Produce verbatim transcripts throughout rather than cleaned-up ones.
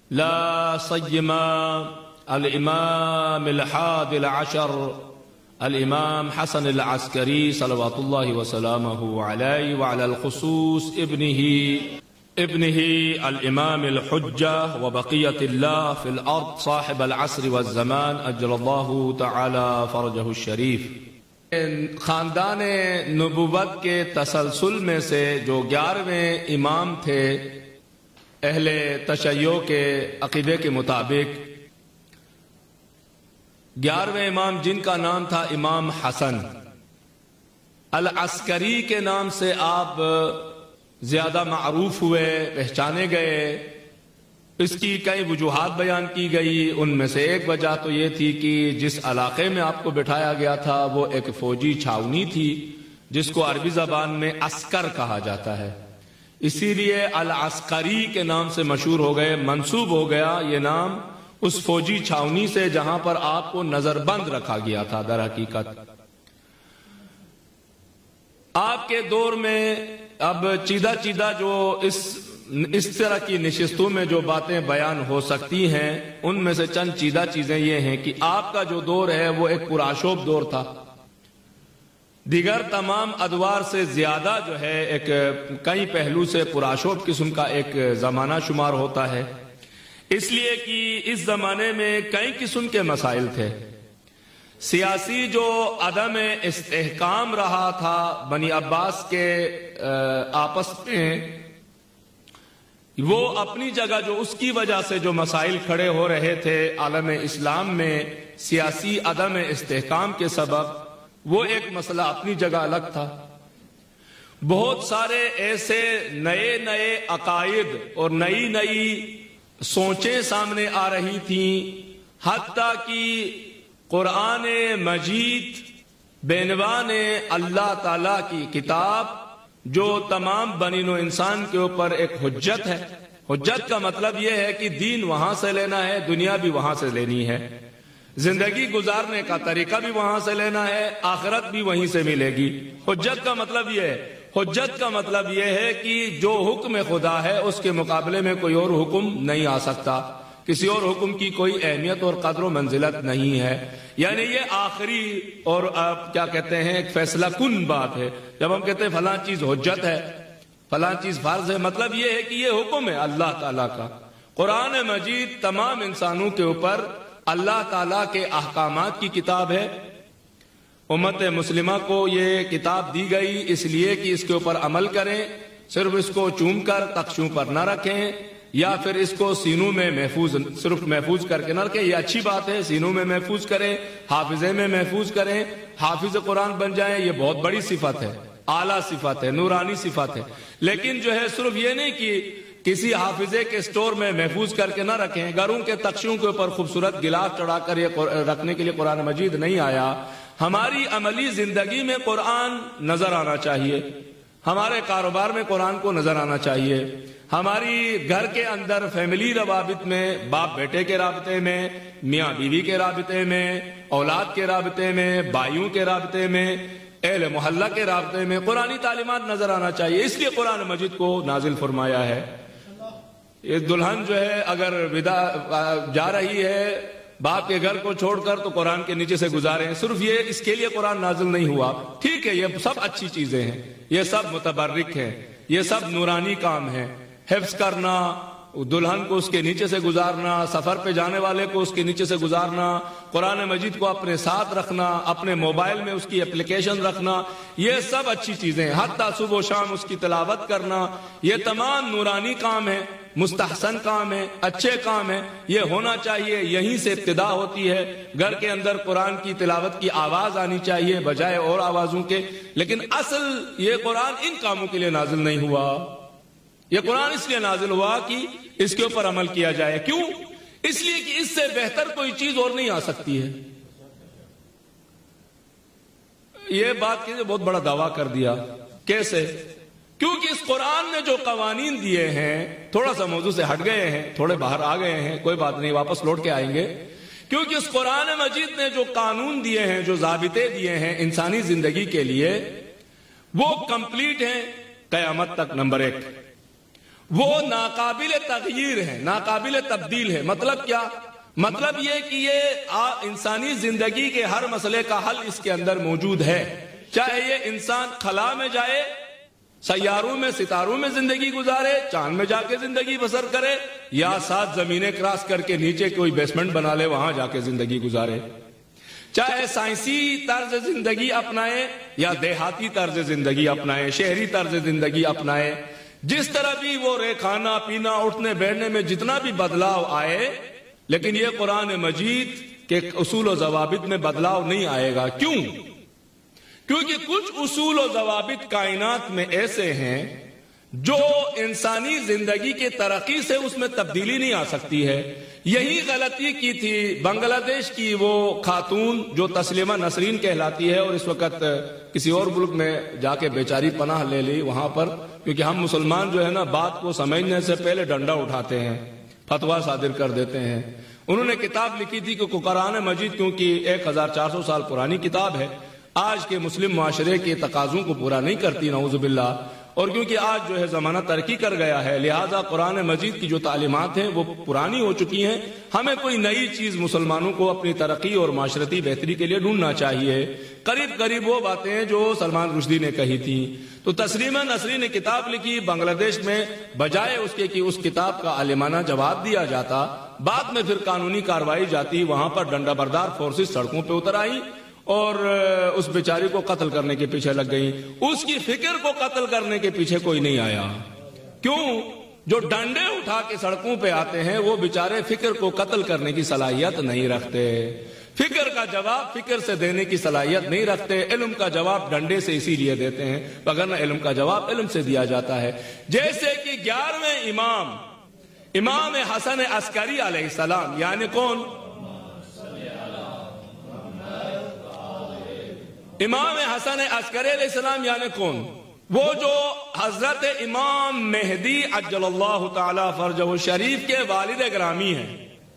لا سيما الإمام الحادي العشر الإمام حسن العسكري صلوات الله وسلامه عليه، وعلى الخصوص ابنه ابنه الإمام الحجة وبقية الله في الأرض صاحب العصر والزمان أجل الله تعالى فرجه الشريف۔ خاندان نبوت کے تسلسل میں سے جو گیارہویں امام تھے اہل تشیع کے عقیدے کے مطابق، گیارہویں امام جن کا نام تھا امام حسن العسکری کے نام سے آپ زیادہ معروف ہوئے، پہچانے گئے۔ اس کی کئی وجوہات بیان کی گئی، ان میں سے ایک وجہ تو یہ تھی کہ جس علاقے میں آپ کو بٹھایا گیا تھا وہ ایک فوجی چھاونی تھی جس کو عربی زبان میں عسکر کہا جاتا ہے، اسی لیے العسکری کے نام سے مشہور ہو گئے، منسوب ہو گیا یہ نام اس فوجی چھاونی سے جہاں پر آپ کو نظر بند رکھا گیا تھا۔ در حقیقت آپ کے دور میں اب چیدہ چیدہ جو اس اس طرح کی نشستوں میں جو باتیں بیان ہو سکتی ہیں، ان میں سے چند چیدہ چیزیں یہ ہیں کہ آپ کا جو دور ہے وہ ایک پرآشوب دور تھا، دیگر تمام ادوار سے زیادہ جو ہے ایک کئی پہلو سے پرآشوب قسم کا ایک زمانہ شمار ہوتا ہے، اس لیے کہ اس زمانے میں کئی قسم کے مسائل تھے۔ سیاسی جو عدم استحکام رہا تھا بنی عباس کے آپس میں، وہ اپنی جگہ جو اس کی وجہ سے جو مسائل کھڑے ہو رہے تھے عالم اسلام میں سیاسی عدم استحکام کے سبب، وہ ایک مسئلہ اپنی جگہ الگ تھا۔ بہت سارے ایسے نئے نئے عقائد اور نئی نئی سوچیں سامنے آ رہی تھیں، حتیٰ کہ قرآن مجید بینوان اللہ تعالی کی کتاب جو تمام بنی نوع انسان کے اوپر ایک حجت ہے۔ حجت کا مطلب یہ ہے کہ دین وہاں سے لینا ہے، دنیا بھی وہاں سے لینی ہے، زندگی گزارنے کا طریقہ بھی وہاں سے لینا ہے، آخرت بھی وہیں سے ملے گی۔ حجت کا مطلب یہ ہے حجت کا مطلب یہ ہے کہ جو حکم خدا ہے اس کے مقابلے میں کوئی اور حکم نہیں آ سکتا، کسی اور حکم کی کوئی اہمیت اور قدر و منزلت نہیں ہے، یعنی یہ آخری اور آپ کیا کہتے ہیں ایک فیصلہ کن بات ہے۔ جب ہم کہتے ہیں فلاں چیز حجت ہے، فلاں چیز فرض ہے، مطلب یہ ہے کہ یہ حکم ہے اللہ تعالیٰ کا۔ قرآن مجید تمام انسانوں کے اوپر اللہ تعالیٰ کے احکامات کی کتاب ہے۔ امت مسلمہ کو یہ کتاب دی گئی اس لیے کہ اس کے اوپر عمل کریں، صرف اس کو چوم کر تخشوں پر نہ رکھیں یا پھر اس کو سینوں میں محفوظ صرف محفوظ کر کے نہ رکھیں۔ یہ اچھی بات ہے، سینوں میں محفوظ کریں، حافظے میں محفوظ کریں، حافظ قرآن بن جائیں، یہ بہت بڑی صفت ہے، اعلیٰ صفت ہے، نورانی صفت ہے۔ لیکن جو ہے صرف یہ نہیں کہ کسی حافظے کے سٹور میں محفوظ کر کے نہ رکھیں، گھروں کے تخشوں کے اوپر خوبصورت گلاس چڑھا کر یہ رکھنے کے لیے قرآن مجید نہیں آیا۔ ہماری عملی زندگی میں قرآن نظر آنا چاہیے، ہمارے کاروبار میں قرآن کو نظر آنا چاہیے، ہماری گھر کے اندر فیملی روابط میں، باپ بیٹے کے رابطے میں، میاں بیوی کے رابطے میں، اولاد کے رابطے میں، بھائیوں کے رابطے میں، اہل محلہ کے رابطے میں قرآنی تعلیمات نظر آنا چاہیے۔ اس لیے قرآن مجید کو نازل فرمایا ہے۔ یہ دلہن جو ہے اگر ودا جا رہی ہے باپ کے گھر کو چھوڑ کر تو قرآن کے نیچے سے گزاریں، صرف یہ اس کے لیے قرآن نازل نہیں ہوا۔ ٹھیک ہے، یہ سب اچھی چیزیں ہیں، یہ سب متبرک ہیں، یہ سب نورانی کام ہیں، حفظ کرنا، دلہن کو اس کے نیچے سے گزارنا، سفر پہ جانے والے کو اس کے نیچے سے گزارنا، قرآن مجید کو اپنے ساتھ رکھنا، اپنے موبائل میں اس کی اپلیکیشن رکھنا، یہ سب اچھی چیزیں ہیں، حتیٰ صبح و شام اس کی تلاوت کرنا، یہ تمام نورانی کام ہے، مستحسن کام ہے، اچھے کام ہے، یہ ہونا چاہیے، یہیں سے ابتدا ہوتی ہے۔ گھر کے اندر قرآن کی تلاوت کی آواز آنی چاہیے بجائے اور آوازوں کے، لیکن اصل یہ قرآن ان کاموں کے لیے نازل نہیں ہوا، یہ قرآن اس لیے نازل ہوا کہ اس کے اوپر عمل کیا جائے۔ کیوں؟ اس لیے کہ اس سے بہتر کوئی چیز اور نہیں آ سکتی ہے۔ یہ بات کیسے بہت بڑا دعویٰ کر دیا، کیسے؟ کیونکہ اس قرآن نے جو قوانین دیے ہیں، تھوڑا سا موضوع سے ہٹ گئے ہیں، تھوڑے باہر آ گئے ہیں، کوئی بات نہیں، واپس لوٹ کے آئیں گے۔ کیونکہ اس قرآن مجید نے جو قانون دیے ہیں، جو ضابطے دیے ہیں انسانی زندگی کے لیے، وہ کمپلیٹ ہیں قیامت تک۔ نمبر ایک، وہ ناقابل تغییر ہے، ناقابل تبدیل ہے۔ مطلب کیا؟ مطلب یہ کہ یہ انسانی زندگی کے ہر مسئلے کا حل اس کے اندر موجود ہے، چاہے یہ انسان خلا میں جائے، سیاروں میں ستاروں میں زندگی گزارے، چاند میں جا کے زندگی بسر کرے، یا سات زمینیں کراس کر کے نیچے کوئی بیسمنٹ بنا لے وہاں جا کے زندگی گزارے، چاہے سائنسی طرز زندگی اپنائے یا دیہاتی طرز زندگی اپنائے، شہری طرز زندگی اپنائے، جس طرح بھی وہ رے کھانا پینا اٹھنے بیٹھنے میں جتنا بھی بدلاؤ آئے، لیکن یہ قرآن مجید کے اصول و ضوابط میں بدلاؤ نہیں آئے گا۔ کیوں؟ کیونکہ کچھ اصول و ضوابط کائنات میں ایسے ہیں جو انسانی زندگی کے ترقی سے اس میں تبدیلی نہیں آ سکتی ہے۔ یہی غلطی کی تھی بنگلہ دیش کی وہ خاتون جو تسلیمہ نسرین کہلاتی ہے، اور اس وقت کسی اور ملک میں جا کے بیچاری پناہ لے لی وہاں پر، کیونکہ ہم مسلمان جو ہے نا بات کو سمجھنے سے پہلے ڈنڈا اٹھاتے ہیں، فتویٰ صادر کر دیتے ہیں۔ انہوں نے کتاب لکھی تھی کہ قرآن مجید کیونکہ ایک ہزار چار سو سال پرانی کتاب ہے، آج کے مسلم معاشرے کے تقاضوں کو پورا نہیں کرتی نعوذ باللہ، اور کیونکہ آج جو ہے زمانہ ترقی کر گیا ہے، لہٰذا قرآن مجید کی جو تعلیمات ہیں وہ پرانی ہو چکی ہیں، ہمیں کوئی نئی چیز مسلمانوں کو اپنی ترقی اور معاشرتی بہتری کے لیے ڈھونڈنا چاہیے۔ قریب قریب وہ باتیں ہیں جو سلمان رشدی نے کہی تھی۔ تو تسلیمہ نسرین نے کتاب لکھی بنگلہ دیش میں، بجائے اس کے کہ اس کتاب کا عالمانہ جواب دیا جاتا، بعد میں پھر قانونی کارروائی جاتی، وہاں پر ڈنڈا بردار فورسز سڑکوں پہ اتر آئی اور اس بیچاری کو قتل کرنے کے پیچھے لگ گئی۔ اس کی فکر کو قتل کرنے کے پیچھے کوئی نہیں آیا۔ کیوں؟ جو ڈنڈے اٹھا کے سڑکوں پہ آتے ہیں وہ بیچارے فکر کو قتل کرنے کی صلاحیت نہیں رکھتے، فکر کا جواب فکر سے دینے کی صلاحیت نہیں رکھتے، علم کا جواب ڈنڈے سے اسی لیے دیتے ہیں، وگرنہ علم کا جواب علم سے دیا جاتا ہے۔ جیسے کہ گیارہویں امام امام حسن عسکری علیہ السلام، یعنی کون؟ امام حسن عسکری علیہ السلام یعنی کون؟ وہ جو حضرت امام مہدی عجل اللہ تعالی فرجہ الشریف کے والد گرامی ہیں۔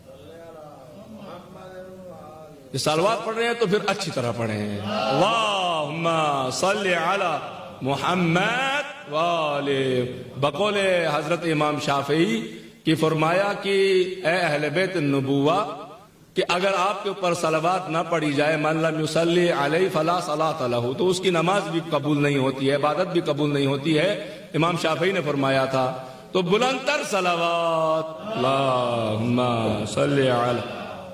یہ سالوات پڑھ رہے ہیں تو پھر اچھی طرح پڑھیں، اللہم صلی علی محمد والے۔ بقول حضرت امام شافعی کی فرمایا کہ اے اہل بیت النبوہ کہ اگر آپ کے اوپر صلوات نہ پڑھی جائے، من لم یصلی علیہ فلا صلاۃ لہ، تو اس کی نماز بھی قبول نہیں ہوتی ہے، عبادت بھی قبول نہیں ہوتی ہے، امام شافعی نے فرمایا تھا۔ تو بلند تر صلوات، اللہم صلی علی۔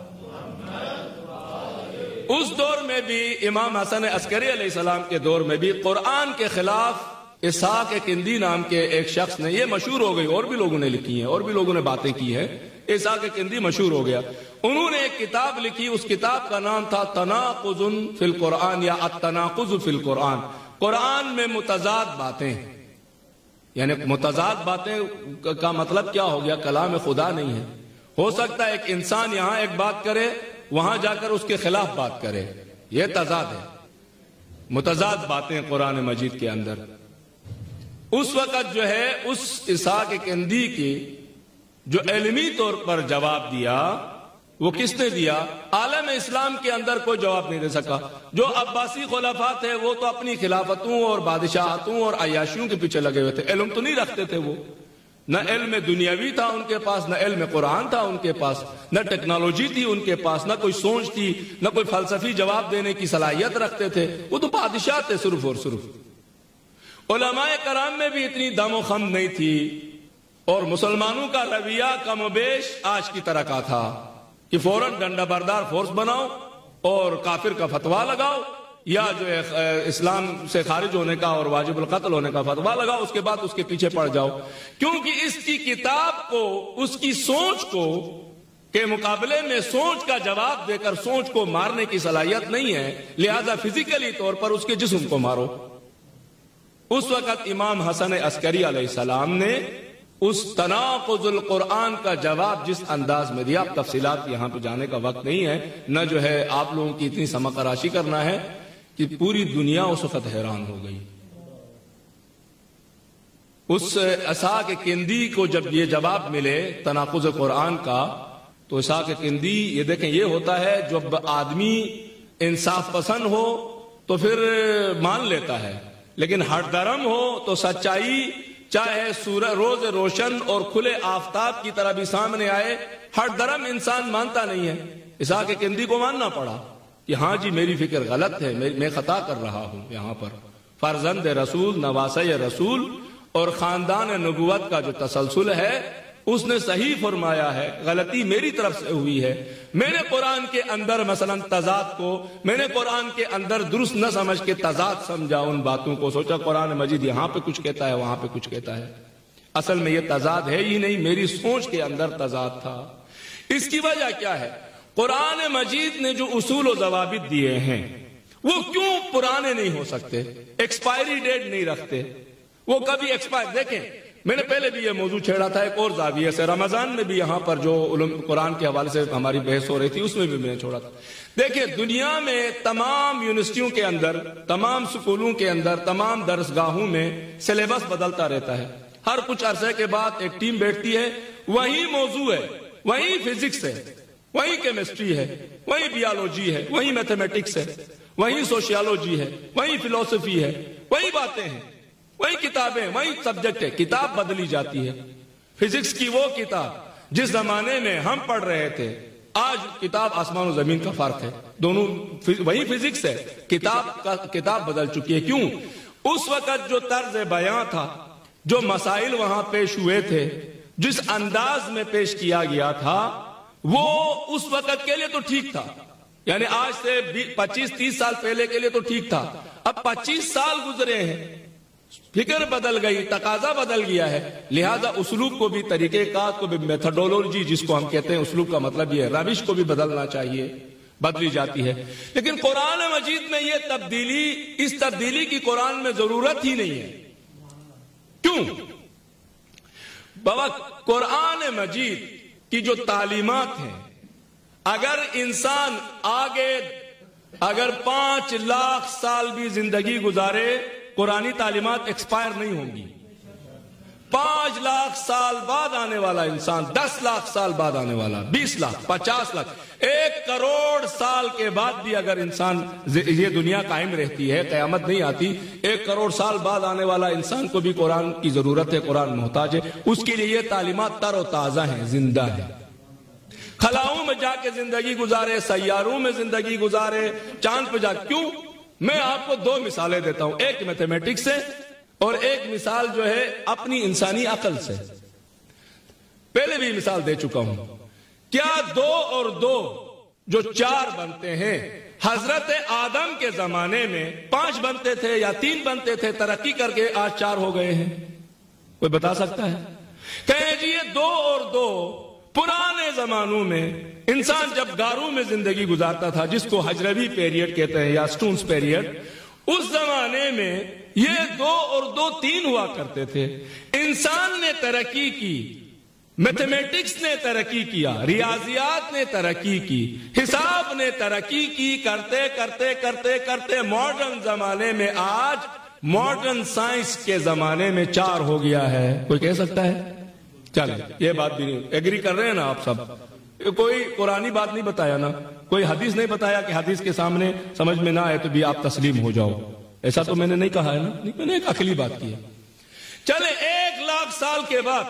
اس دور میں بھی امام حسن عسکری علیہ السلام کے دور میں بھی قرآن کے خلاف اسحاق کندی نام کے ایک شخص نے، یہ مشہور ہو گئی، اور بھی لوگوں نے لکھی ہیں، اور بھی لوگوں نے باتیں کی ہیں، اسحاق کندی مشہور ہو گیا۔ انہوں نے ایک کتاب لکھی، اس کتاب کا نام تھا تناقض فی القرآن یا التناقض فی القرآن، قرآن میں متضاد باتیں۔ یعنی متضاد باتیں کا مطلب کیا ہو گیا؟ کلام خدا نہیں ہے۔ ہو سکتا ہے ایک انسان یہاں ایک بات کرے، وہاں جا کر اس کے خلاف بات کرے، یہ تضاد ہے، متضاد باتیں قرآن مجید کے اندر۔ اس وقت جو ہے اس اسحاق کندی کی جو علمی طور پر جواب دیا، وہ کس نے دیا؟ عالم اسلام کے اندر کوئی جواب نہیں دے سکا۔ جو عباسی خلفاء تھے وہ تو اپنی خلافتوں اور بادشاہتوں اور عیاشیوں کے پیچھے لگے ہوئے تھے، علم تو نہیں رکھتے تھے، وہ نہ علم دنیاوی تھا ان کے پاس، نہ علم قرآن تھا ان کے پاس، نہ ٹیکنالوجی تھی ان کے پاس، نہ کوئی سوچ تھی، نہ کوئی فلسفی جواب دینے کی صلاحیت رکھتے تھے، وہ تو بادشاہ تھے صرف اور صرف۔ علماء کرام میں بھی اتنی دم و خم نہیں تھی، اور مسلمانوں کا رویہ کم و بیش آج کی طرح کا تھا کہ فوراً ڈنڈا بردار فورس بناؤ اور کافر کا فتویٰ لگاؤ، یا جو ہے اسلام سے خارج ہونے کا اور واجب القتل ہونے کا فتویٰ لگاؤ، اس کے بعد اس کے پیچھے پڑ جاؤ، کیونکہ اس کی کتاب کو، اس کی سوچ کو کے مقابلے میں سوچ کا جواب دے کر سوچ کو مارنے کی صلاحیت نہیں ہے، لہذا فزیکلی طور پر اس کے جسم کو مارو۔ اس وقت امام حسن عسکری علیہ السلام نے اس تناقض القرآن کا جواب جس انداز میں دیا، تفصیلات یہاں پہ جانے کا وقت نہیں ہے، نہ جو ہے آپ لوگوں کی اتنی سمق راشی کرنا ہے کہ پوری دنیا اس وقت حیران ہو گئی۔ اس اسحاق کندی کو جب یہ جواب ملے تناقض قرآن کا، تو اسحاق کندی، یہ دیکھیں یہ ہوتا ہے جب آدمی انصاف پسند ہو تو پھر مان لیتا ہے، لیکن ہٹ درم ہو تو سچائی چاہے سورج روز روشن اور کھلے آفتاب کی طرح بھی سامنے آئے، ہر درم انسان مانتا نہیں ہے۔ اسحاق کندی کو ماننا پڑا کہ ہاں جی میری فکر غلط ہے، میں خطا کر رہا ہوں۔ یہاں پر فرزند رسول، نواسہ رسول اور خاندان نبوت کا جو تسلسل ہے اس نے صحیح فرمایا ہے، غلطی میری طرف سے ہوئی ہے۔ میں نے قرآن کے اندر مثلا تضاد کو، میں نے قرآن کے اندر درست نہ سمجھ کے تضاد سمجھا، ان باتوں کو سوچا قرآن مجید یہاں پہ کچھ کہتا ہے وہاں پہ کچھ کہتا ہے، اصل میں یہ تضاد ہے ہی نہیں، میری سوچ کے اندر تضاد تھا۔ اس کی وجہ کیا ہے؟ قرآن مجید نے جو اصول و ضوابط دیے ہیں وہ کیوں پرانے نہیں ہو سکتے؟ ایکسپائری ڈیٹ نہیں رکھتے، وہ کبھی ایکسپائر۔ دیکھیں میں نے پہلے بھی یہ موضوع چھیڑا تھا ایک اور زاویے سے، رمضان میں بھی یہاں پر جو علم قرآن کے حوالے سے ہماری بحث ہو رہی تھی اس میں بھی میں نے چھوڑا تھا۔ دیکھیں دنیا میں تمام یونیورسٹیوں کے اندر، تمام سکولوں کے اندر، تمام درسگاہوں میں سلیبس بدلتا رہتا ہے۔ ہر کچھ عرصے کے بعد ایک ٹیم بیٹھتی ہے، وہی موضوع ہے، وہی فزکس ہے، وہی کیمسٹری ہے، وہی بیالوجی ہے، وہی میتھمیٹکس ہے، وہی سوشیالوجی ہے، وہی فلسفی ہے، وہی باتیں ہیں، وہی کتابیں، وہی سبجیکٹ ہے، کتاب بدلی جاتی ہے۔ فزکس کی وہ کتاب جس زمانے میں ہم پڑھ رہے تھے، آج کتاب آسمان و زمین کا فرق ہے، دونوں وہی فزکس ہے، کتاب کا کتاب بدل چکی ہے۔ کیوں؟ اس وقت جو طرز بیان تھا، جو مسائل وہاں پیش ہوئے تھے، جس انداز میں پیش کیا گیا تھا وہ اس وقت کے لیے تو ٹھیک تھا، یعنی آج سے پچیس تیس سال پہلے کے لیے تو ٹھیک تھا۔ اب پچیس سال گزرے ہیں، فکر بدل گئی، تقاضا بدل گیا ہے، لہذا اسلوب کو بھی، طریقہ کار کو بھی، میتھڈولوجی جس کو ہم کہتے ہیں، اسلوب کا مطلب یہ ہے روش کو بھی بدلنا چاہیے، بدلی جاتی ہے۔ لیکن قرآن مجید میں یہ تبدیلی، اس تبدیلی کی قرآن میں ضرورت ہی نہیں ہے۔ کیوں؟ بابا قرآن مجید کی جو تعلیمات ہیں، اگر انسان آگے اگر پانچ لاکھ سال بھی زندگی گزارے قرآنی تعلیمات ایکسپائر نہیں ہوں گی۔ پانچ لاکھ سال بعد آنے والا انسان، دس لاکھ سال بعد آنے والا، بیس لاکھ، پچاس لاکھ، ایک کروڑ سال کے بعد بھی اگر انسان، یہ دنیا قائم رہتی ہے، قیامت نہیں آتی، ایک کروڑ سال بعد آنے والا انسان کو بھی قرآن کی ضرورت ہے، قرآن محتاج ہے، اس کے لیے یہ تعلیمات تر و تازہ ہیں، زندہ ہیں۔ خلاؤں میں جا کے زندگی گزارے، سیاروں میں زندگی گزارے، چاند پہ جا، کیوں؟ میں آپ کو دو مثالیں دیتا ہوں، ایک میتھمیٹکس سے اور ایک مثال جو ہے اپنی انسانی عقل سے۔ پہلے بھی مثال دے چکا ہوں، کیا دو اور دو جو چار بنتے ہیں، حضرت آدم کے زمانے میں پانچ بنتے تھے یا تین بنتے تھے، ترقی کر کے آج چار ہو گئے ہیں؟ کوئی بتا سکتا ہے؟ کہیں جی یہ دو اور دو پرانے زمانوں میں انسان جب گاروں میں زندگی گزارتا تھا، جس کو حجروی پیریڈ کہتے ہیں یا سٹونز پیریڈ، اس زمانے میں یہ دو اور دو تین ہوا کرتے تھے۔ انسان نے ترقی کی، میتھمیٹکس نے ترقی کیا، ریاضیات نے ترقی کی، حساب نے ترقی کی، کرتے کرتے کرتے کرتے ماڈرن زمانے میں آج ماڈرن سائنس کے زمانے میں چار ہو گیا ہے۔ کوئی کہہ سکتا ہے؟ چلے یہ بات بھی نہیں ایگری کر رہے ہیں نا آپ سب؟ کوئی قرآنی بات نہیں بتایا نا، کوئی حدیث نہیں بتایا کہ حدیث کے سامنے سمجھ میں نہ آئے تو بھی آپ تسلیم ہو جاؤ، ایسا تو میں نے نہیں کہا ہے نا، میں نے ایک عقلی بات کی ہے۔ چلے ایک لاکھ سال کے بعد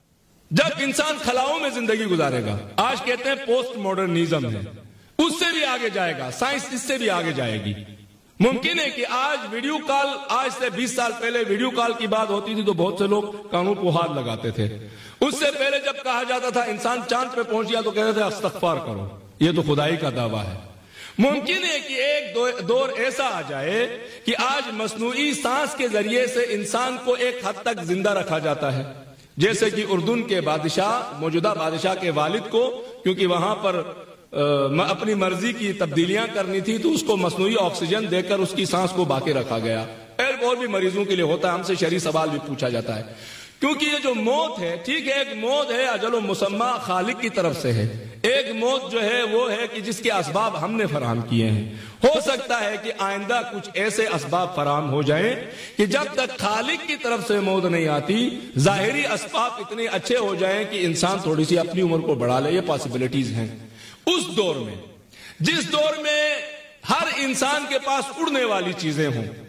جب انسان خلاؤں میں زندگی گزارے گا، آج کہتے ہیں پوسٹ ماڈرنزم ہے، اس سے بھی آگے جائے گا، سائنس اس سے بھی آگے جائے گی۔ ممکن ہے کہ آج ویڈیو کال، آج سے بیس سال پہلے ویڈیو کال کی بات ہوتی تھی تو بہت سے لوگ کانوں کو ہاتھ لگاتے تھے، اس سے پہلے جب کہا جاتا تھا انسان چاند پہ پہنچ گیا تو کہتے تھے استغفار کرو، یہ تو خدائی کا دعویٰ ہے۔ ممکن ہے کہ ایک دور ایسا آ جائے کہ آج مصنوعی سانس کے ذریعے سے انسان کو ایک حد تک زندہ رکھا جاتا ہے، جیسے کہ اردن کے بادشاہ، موجودہ بادشاہ کے والد کو، کیونکہ وہاں پر اپنی مرضی کی تبدیلیاں کرنی تھی تو اس کو مصنوعی آکسیجن دے کر اس کی سانس کو باقی رکھا گیا۔ اور بھی مریضوں کے لیے ہوتا ہے، ہم سے شرعی سوال بھی پوچھا جاتا ہے، کیونکہ یہ جو موت ہے، ٹھیک ہے ایک موت ہے اجل و مسمى خالق کی طرف سے ہے، ایک موت جو ہے وہ ہے کہ جس کے اسباب ہم نے فراہم کیے ہیں۔ ہو سکتا ہے کہ آئندہ کچھ ایسے اسباب فراہم ہو جائیں کہ جب تک خالق کی طرف سے موت نہیں آتی، ظاہری اسباب اتنے اچھے ہو جائیں کہ انسان تھوڑی سی اپنی عمر کو بڑھا لے، یہ پاسبلٹیز ہیں۔ اس دور میں، جس دور میں ہر انسان کے پاس اڑنے والی چیزیں ہوں،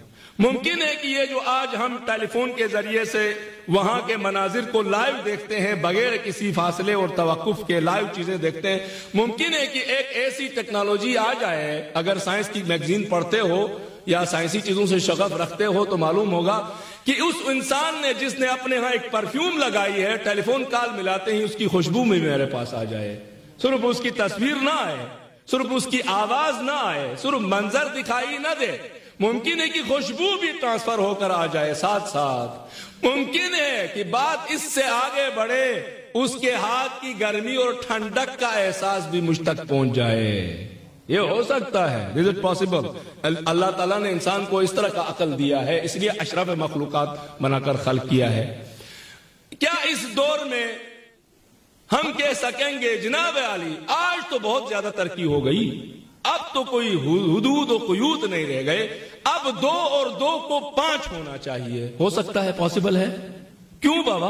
ممکن ہے کہ یہ جو آج ہم ٹیلی فون کے ذریعے سے وہاں کے مناظر کو لائیو دیکھتے ہیں بغیر کسی فاصلے اور توقف کے لائیو چیزیں دیکھتے ہیں، ممکن ہے کہ ایک ایسی ٹیکنالوجی آ جائے، اگر سائنس کی میگزین پڑھتے ہو یا سائنسی چیزوں سے شغف رکھتے ہو تو معلوم ہوگا کہ اس انسان نے جس نے اپنے ہاں ایک پرفیوم لگائی ہے، ٹیلی فون کال ملاتے ہی اس کی خوشبو میں میرے پاس آ جائے، صرف اس کی تصویر نہ آئے، صرف اس کی آواز نہ آئے، صرف منظر دکھائی نہ دے، ممکن ہے کہ خوشبو بھی ٹرانسفر ہو کر آ جائے ساتھ ساتھ، ممکن ہے کہ بات اس سے آگے بڑھے، اس کے ہاتھ کی گرمی اور ٹھنڈک کا احساس بھی مجھ تک پہنچ جائے، یہ ہو سکتا ہے۔ Is it possible؟ اللہ تعالیٰ نے انسان کو اس طرح کا عقل دیا ہے، اس لیے اشرف مخلوقات بنا کر خلق کیا ہے۔ کیا اس دور میں ہم کہہ سکیں گے جناب عالی آج تو بہت زیادہ ترقی ہو گئی، اب تو کوئی حدود و قیود نہیں رہ گئے، اب دو اور دو کو پانچ ہونا چاہیے؟ ہو سکتا ہے، پاسبل ہے۔ کیوں بابا؟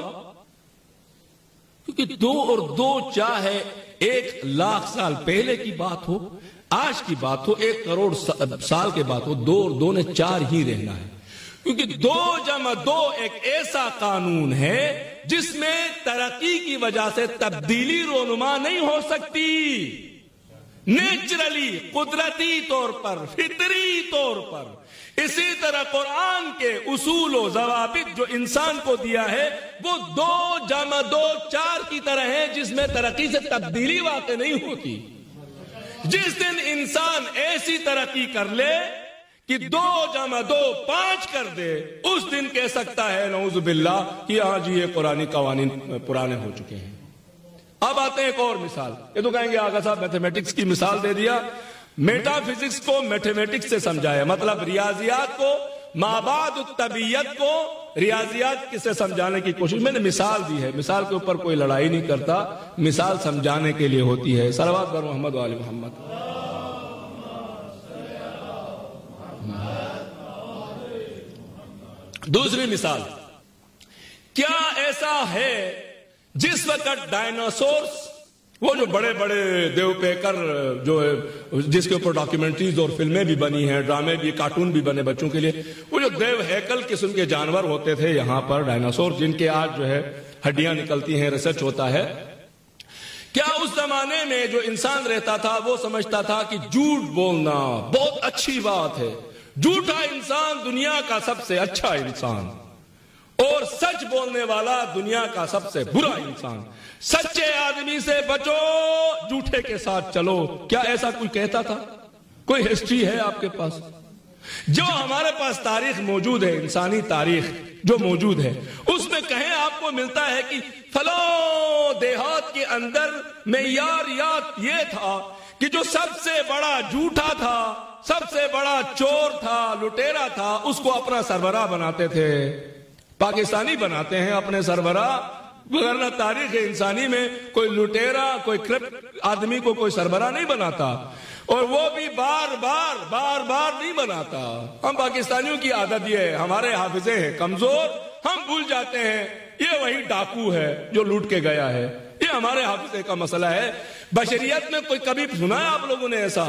کیونکہ دو اور دو چاہے ایک لاکھ سال پہلے کی بات ہو، آج کی بات ہو، ایک کروڑ سال کے بعد ہو، دو اور دو نے چار ہی رہنا ہے، کیونکہ دو جمع دو ایک ایسا قانون ہے جس میں ترقی کی وجہ سے تبدیلی رونما نہیں ہو سکتی، نیچرلی، قدرتی طور پر، فطری طور پر۔ اسی طرح قرآن کے اصول و ضوابط جو انسان کو دیا ہے وہ دو جمع دو چار کی طرح ہے، جس میں ترقی سے تبدیلی واقع نہیں ہوتی۔ جس دن انسان ایسی ترقی کر لے کہ دو جمع دو پانچ کر دے، اس دن کہہ سکتا ہے نعوذ باللہ کہ آج یہ قرآنی قوانین پرانے ہو چکے ہیں۔ اب آتے ہیں ایک اور مثال، یہ تو کہیں گے آغا صاحب میتھمیٹکس کی مثال دے دیا، میٹا فزکس کو میتھمیٹکس سے سمجھایا، مطلب ریاضیات کو، مابعد الطبیعت کو ریاضیات سے سمجھانے کی کوشش۔ میں نے مثال دی ہے، مثال کے اوپر کوئی لڑائی نہیں کرتا، مثال سمجھانے کے لیے ہوتی ہے۔ صلوات بر محمد و آل محمد۔ دوسری مثال، کیا ایسا ہے جس وقت ڈائناسورس، وہ جو بڑے بڑے دیو پیکر جو جس کے اوپر ڈاکیومنٹریز اور فلمیں بھی بنی ہیں، ڈرامے بھی، کارٹون بھی بنے بچوں کے لیے، وہ جو دیو ہیکل قسم کے جانور ہوتے تھے یہاں پر ڈائناسور، جن کے آج جو ہے ہڈیاں نکلتی ہیں، ریسرچ ہوتا ہے، کیا اس زمانے میں جو انسان رہتا تھا وہ سمجھتا تھا کہ جھوٹ بولنا بہت اچھی بات ہے، جھوٹا انسان دنیا کا سب سے اچھا انسان اور سچ بولنے والا دنیا کا سب سے برا انسان، سچے آدمی سے بچو، جھوٹے کے ساتھ چلو؟ کیا ایسا کوئی کہتا تھا؟ کوئی ہسٹری ہے آپ کے پاس؟ جو ہمارے پاس تاریخ موجود ہے، انسانی تاریخ جو موجود ہے، اس میں کہیں آپ کو ملتا ہے کہ فلاں دیہات کے اندر معیاریات یہ تھا کہ جو سب سے بڑا جھوٹا تھا، سب سے بڑا چور تھا، لٹیرا تھا، اس کو اپنا سربراہ بناتے تھے؟ پاکستانی بناتے ہیں اپنے سربراہ، ورنہ تاریخ انسانی میں کوئی لٹیرا، کوئی کرپٹ آدمی کو کوئی سربراہ نہیں بناتا، اور وہ بھی بار بار بار بار نہیں بناتا۔ ہم پاکستانیوں کی عادت یہ ہے، ہمارے حافظے ہیں کمزور، ہم بھول جاتے ہیں یہ وہی ڈاکو ہے جو لوٹ کے گیا ہے، یہ ہمارے حافظے کا مسئلہ ہے۔ بشریت میں کوئی کبھی سنا ہے آپ لوگوں نے ایسا؟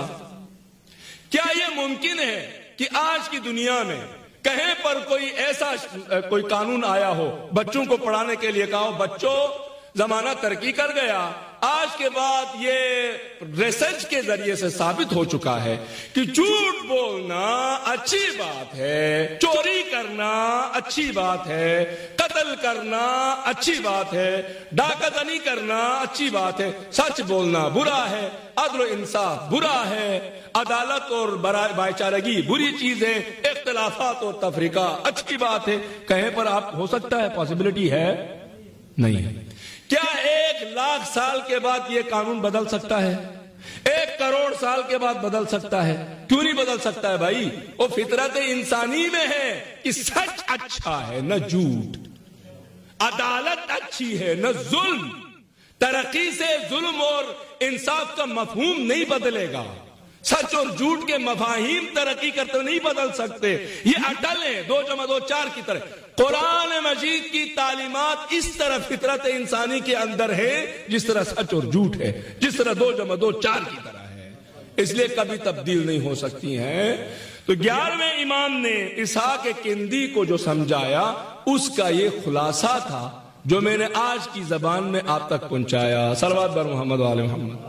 کیا یہ ممکن ہے کہ آج کی دنیا میں کہیں پر کوئی ایسا کوئی قانون آیا ہو، بچوں کو پڑھانے کے لیے کہا ہو بچوں زمانہ ترقی کر گیا، آج کے بعد یہ ریسرچ کے ذریعے سے ثابت ہو چکا ہے کہ جھوٹ بولنا اچھی بات ہے، چوری کرنا اچھی بات ہے، قتل کرنا اچھی بات ہے، ڈاکہ زنی کرنا اچھی بات ہے، سچ بولنا برا ہے، عدل و انصاف برا ہے، عدالت اور بھائی چارگی بری چیز ہے، اختلافات اور تفریقہ اچھی بات ہے؟ کہیں پر آپ ہو سکتا ہے، پاسبلٹی ہے؟ نہیں ہے۔ کیا ایک لاکھ سال کے بعد یہ قانون بدل سکتا ہے؟ ایک کروڑ سال کے بعد بدل سکتا ہے؟ کیوں نہیں بدل سکتا ہے بھائی؟ وہ فطرت انسانی میں ہے کہ سچ اچھا ہے نہ جھوٹ، عدالت اچھی ہے نہ ظلم، ترقی سے ظلم اور انصاف کا مفہوم نہیں بدلے گا، سچ اور جھوٹ کے مفاہیم ترقی کرتے نہیں بدل سکتے، یہ اٹل ہے دو جمع دو چار کی طرح۔ قرآن مجید کی تعلیمات اس طرح فطرت انسانی کے اندر ہے جس طرح سچ اور جھوٹ ہے، جس طرح دو جمع دو چار کی طرح ہے۔ اس لیے کبھی تبدیل نہیں ہو سکتی ہیں. تو گیارہویں امام نے اسحاق کندی کو جو سمجھایا اس کا یہ خلاصہ تھا جو میں نے آج کی زبان میں آپ تک پہنچایا. صلوات بر محمد و آل محمد.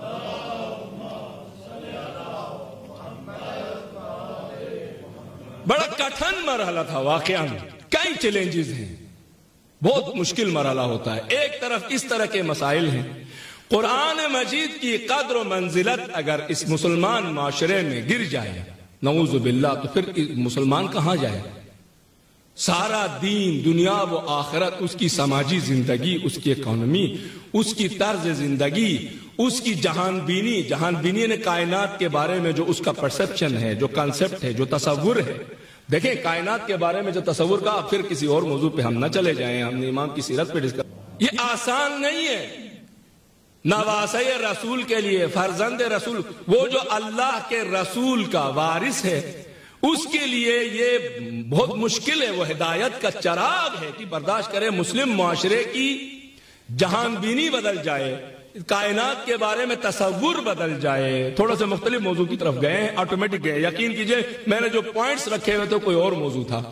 بڑا کٹھن مرحلہ تھا واقعاً، کئی چیلنجز ہیں، بہت مشکل مرحلہ ہوتا ہے. ایک طرف اس طرح کے مسائل ہیں، قرآن مجید کی قدر و منزلت اگر اس مسلمان معاشرے میں گر جائے نعوذ باللہ تو پھر مسلمان کہاں جائے؟ سارا دین، دنیا و آخرت، اس کی سماجی زندگی، اس کی اکانومی، اس کی طرز زندگی، اس کی جہان بینی جہان بینی نے کائنات کے بارے میں جو اس کا پرسپشن ہے، جو کنسپٹ ہے، جو تصور ہے. دیکھیں کائنات کے بارے میں جو تصور کا، پھر کسی اور موضوع پہ ہم نہ چلے جائیں، ہم نے امام کی سیرت پہ ڈسکس. یہ آسان نہیں ہے. نواسہ رسول کے لیے، فرزند رسول، وہ جو اللہ کے رسول کا وارث ہے، اس کے لیے یہ بہت مشکل ہے. وہ ہدایت کا چراغ ہے کہ برداشت کرے مسلم معاشرے کی جہان بینی بدل جائے، کائنات کے بارے میں تصور بدل جائے. تھوڑا سا مختلف موضوع کی طرف گئے ہیں، آٹومیٹک گئے. یقین کیجئے میں نے جو پوائنٹس رکھے ہوئے تو کوئی اور موضوع تھا.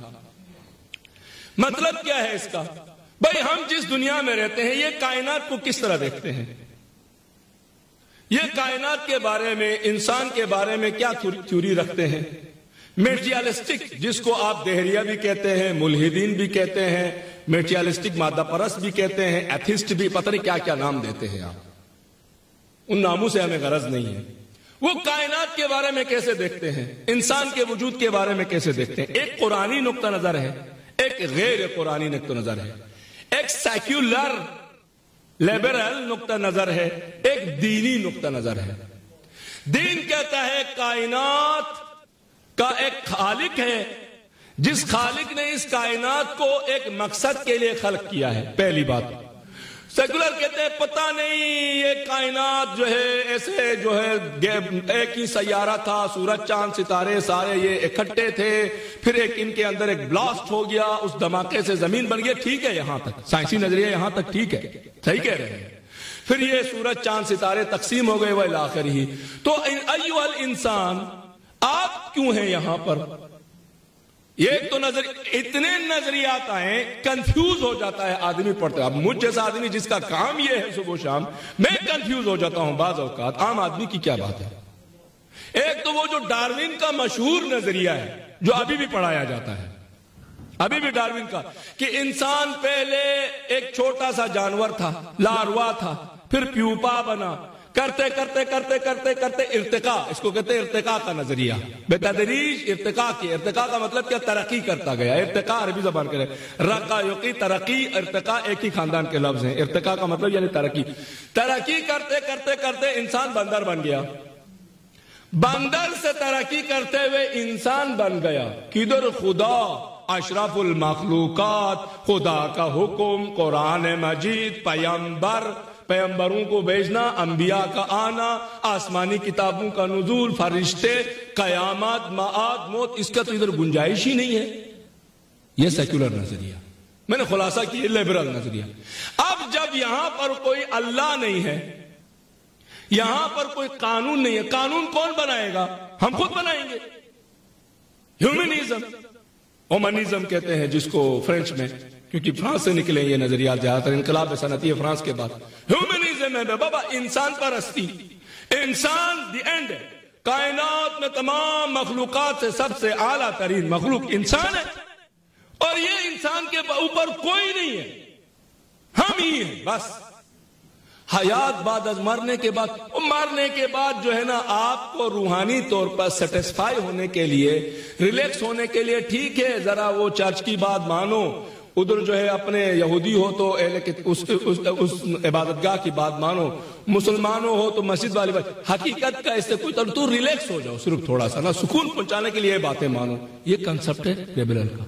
مطلب کیا ہے اس کا؟ بھائی ہم جس دنیا میں رہتے ہیں یہ کائنات کو کس طرح دیکھتے ہیں؟ یہ کائنات کے بارے میں، انسان کے بارے میں کیا تھیوری رکھتے ہیں؟ میٹریلسٹک، جس کو آپ دہریہ بھی کہتے ہیں، ملحدین بھی کہتے ہیں، میٹریلسٹک مادہ پرست بھی کہتے ہیں، ایتھسٹ بھی، پتہ نہیں کیا کیا نام دیتے ہیں آپ. ان ناموں سے ہمیں غرض نہیں ہے. وہ کائنات کے بارے میں کیسے دیکھتے ہیں؟ انسان کے وجود کے بارے میں کیسے دیکھتے ہیں؟ ایک قرآنی نقطہ نظر ہے، ایک غیر قرآنی نقطہ نظر ہے، ایک سیکولر لیبرل نقطہ نظر ہے، ایک دینی نقطہ نظر ہے. دین کہتا ہے کائنات کا ایک خالق ہے، جس خالق نے اس کائنات کو ایک مقصد کے لیے خلق کیا ہے. پہلی بات. سیکولر کہتے ہیں پتہ نہیں یہ کائنات جو ہے ایسے جو ہے ایک ہی سیارہ تھا، سورج چاند ستارے سارے یہ اکٹھے تھے، پھر ایک ان کے اندر ایک بلاسٹ ہو گیا، اس دھماکے سے زمین بن گیا. ٹھیک ہے، یہاں تک سائنسی نظریہ یہاں تک ٹھیک ہے، صحیح کہہ رہے ہیں. پھر یہ سورج چاند ستارے تقسیم ہو گئے وإلی آخرہ. تو ایھا الانسان، آپ کیوں ہیں یہاں پر؟ یہ تو نظر اتنے نظریات آئیں، کنفیوز ہو جاتا ہے آدمی پڑھتا ہے. اب مجھ جیسا آدمی جس کا کام یہ ہے صبح و شام، میں کنفیوز ہو جاتا ہوں بعض اوقات. عام آدمی کی کیا بات ہے؟ ایک تو وہ جو ڈاروین کا مشہور نظریہ ہے جو ابھی بھی پڑھایا جاتا ہے، ابھی بھی ڈاروین کا، کہ انسان پہلے ایک چھوٹا سا جانور تھا، لاروا تھا، پھر پیوپا بنا، کرتے کرتے کرتے کرتے کرتے ارتقاء، اس کو کہتے ہیں ارتقاء کا نظریہ. بتدریج ارتقاء کی، ارتقاء کا مطلب کیا؟ ترقی کرتا گیا. ارتقاء عربی زبان کے رقا یقی، ترقی، ارتقاء ایک ہی خاندان کے لفظ ہیں. ارتقاء کا مطلب یعنی ترقی. ترقی کرتے کرتے کرتے انسان بندر بن گیا. بندر سے ترقی کرتے ہوئے انسان بن گیا. کدھر؟ خدا اشرف المخلوقات، خدا کا حکم، قرآن مجید، پیغمبر، پیغمبروں کو بھیجنا، انبیاء کا آنا، آسمانی کتابوں کا نزول، فرشتے، قیامت، معاد، موت، اس کا تو ادھر گنجائش ہی نہیں ہے. یہ سیکولر نظریہ میں نے خلاصہ کیا، لیبرل نظریہ. اب جب یہاں پر کوئی اللہ نہیں ہے، یہاں پر کوئی قانون نہیں ہے، قانون کون بنائے گا؟ ہم خود بنائیں گے. ہیومنزم، اومنزم کہتے ہیں جس کو فرینچ میں، کیونکہ فرانس سے نکلے یہ نظریات، زیادہ تر انقلاب صنعتی ہے فرانس کے بعد. ہیومنزم ہے بابا، انسان پرستی. انسان دی اینڈ ہے. کائنات میں تمام مخلوقات سے سب سے اعلیٰ ترین مخلوق انسان ہے، اور یہ انسان کے اوپر کوئی نہیں ہے، ہم ہی ہیں بس. حیات بعد از مرنے کے بعد، مرنے کے بعد جو ہے نا آپ کو روحانی طور پر سیٹسفائی ہونے کے لیے، ریلیکس ہونے کے لیے، ٹھیک ہے ذرا وہ چرچ کی بات مانو، ادھر جو ہے اپنے یہودی ہو تو اس, اس, اس عبادت گاہ کی بات مانو، مسلمانوں ہو تو مسجد والی بات. حقیقت کا اس سے کوئی تو ریلیکس ہو جاؤ، صرف تھوڑا سا نا سکون پہنچانے کے لیے باتیں مانو. یہ کنسپٹ ہے لیبرل کا.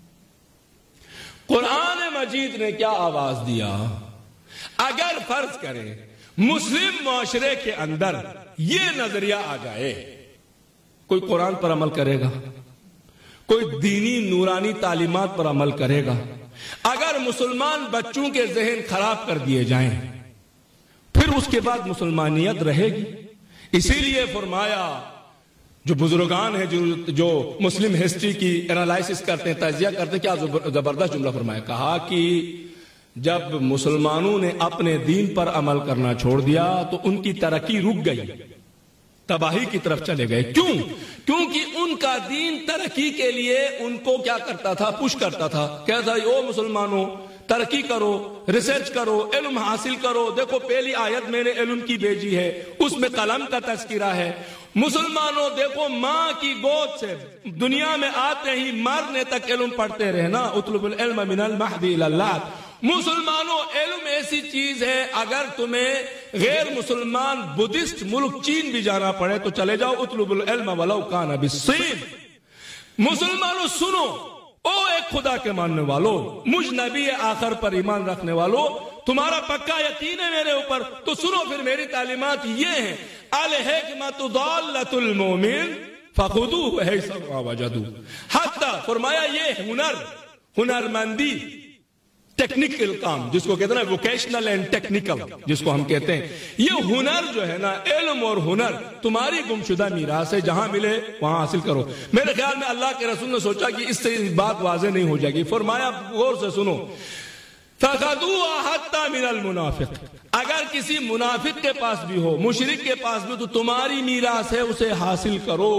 قرآن مجید نے کیا آواز دیا؟ اگر فرض کریں مسلم معاشرے کے اندر یہ نظریہ آ جائے، کوئی قرآن پر عمل کرے گا، کوئی دینی نورانی تعلیمات پر عمل کرے گا. اگر مسلمان بچوں کے ذہن خراب کر دیے جائیں، پھر اس کے بعد مسلمانیت رہے گی؟ اسی لیے فرمایا جو بزرگان ہیں جو جو مسلم ہسٹری کی انالائسس کرتے ہیں، تجزیہ کرتے ہیں، کیا زبردست جملہ فرمایا، کہا کہ جب مسلمانوں نے اپنے دین پر عمل کرنا چھوڑ دیا تو ان کی ترقی رک گئی، تباہی کی طرف چلے گئے۔ کیوں؟ کیونکہ ان کا دین ترقی کے لیے ان کو کیا کرتا تھا؟ پش کرتا تھا، کہتا ہے او مسلمانوں ترقی کرو، ریسرچ کرو، علم حاصل کرو، دیکھو پہلی آیت میں نے علم کی بھیجی ہے، اس میں قلم کا تذکرہ ہے۔ مسلمانوں دیکھو ماں کی گود سے دنیا میں آتے ہی مرنے تک علم پڑھتے رہنا، اطلب العلم من المہد الی اللحد۔ مسلمانوں علم ایسی چیز ہے، اگر تمہیں غیر مسلمان بدھسٹ ملک چین بھی جانا پڑے تو چلے جاؤ، اطلب العلم ولو کان بالصین۔ مسلمانوں سنو، او ایک خدا کے ماننے والوں، مجھ نبی آخر پر ایمان رکھنے والوں، تمہارا پکا یقین ہے میرے اوپر، تو سنو پھر میری تعلیمات یہ ہیں، الحکمۃ ضالۃ المؤمن فخذوہ حیث ما وجدوہ۔ حتی فرمایا یہ ہنر، ہنرمندی، ٹیکنیکل کام جس کو کہتے ہیں نا ووکیشنل اینڈ ٹیکنیکل جس کو ہم کہتے ہیں، یہ ہنر جو ہے نا، علم اور ہنر تمہاری گمشدہ میراث ہے، جہاں ملے وہاں حاصل کرو۔ میرے خیال میں اللہ کے رسول نے سوچا کہ اس سے بات واضح نہیں ہو جائے گی، فرمایا غور سے سنو، فَخَذُوهَا حَتَّى مِنَ الْمُنَافِقِ، اگر کسی منافق کے پاس بھی ہو، مشرک کے پاس بھی، تو تمہاری میراث ہے، اسے حاصل کرو۔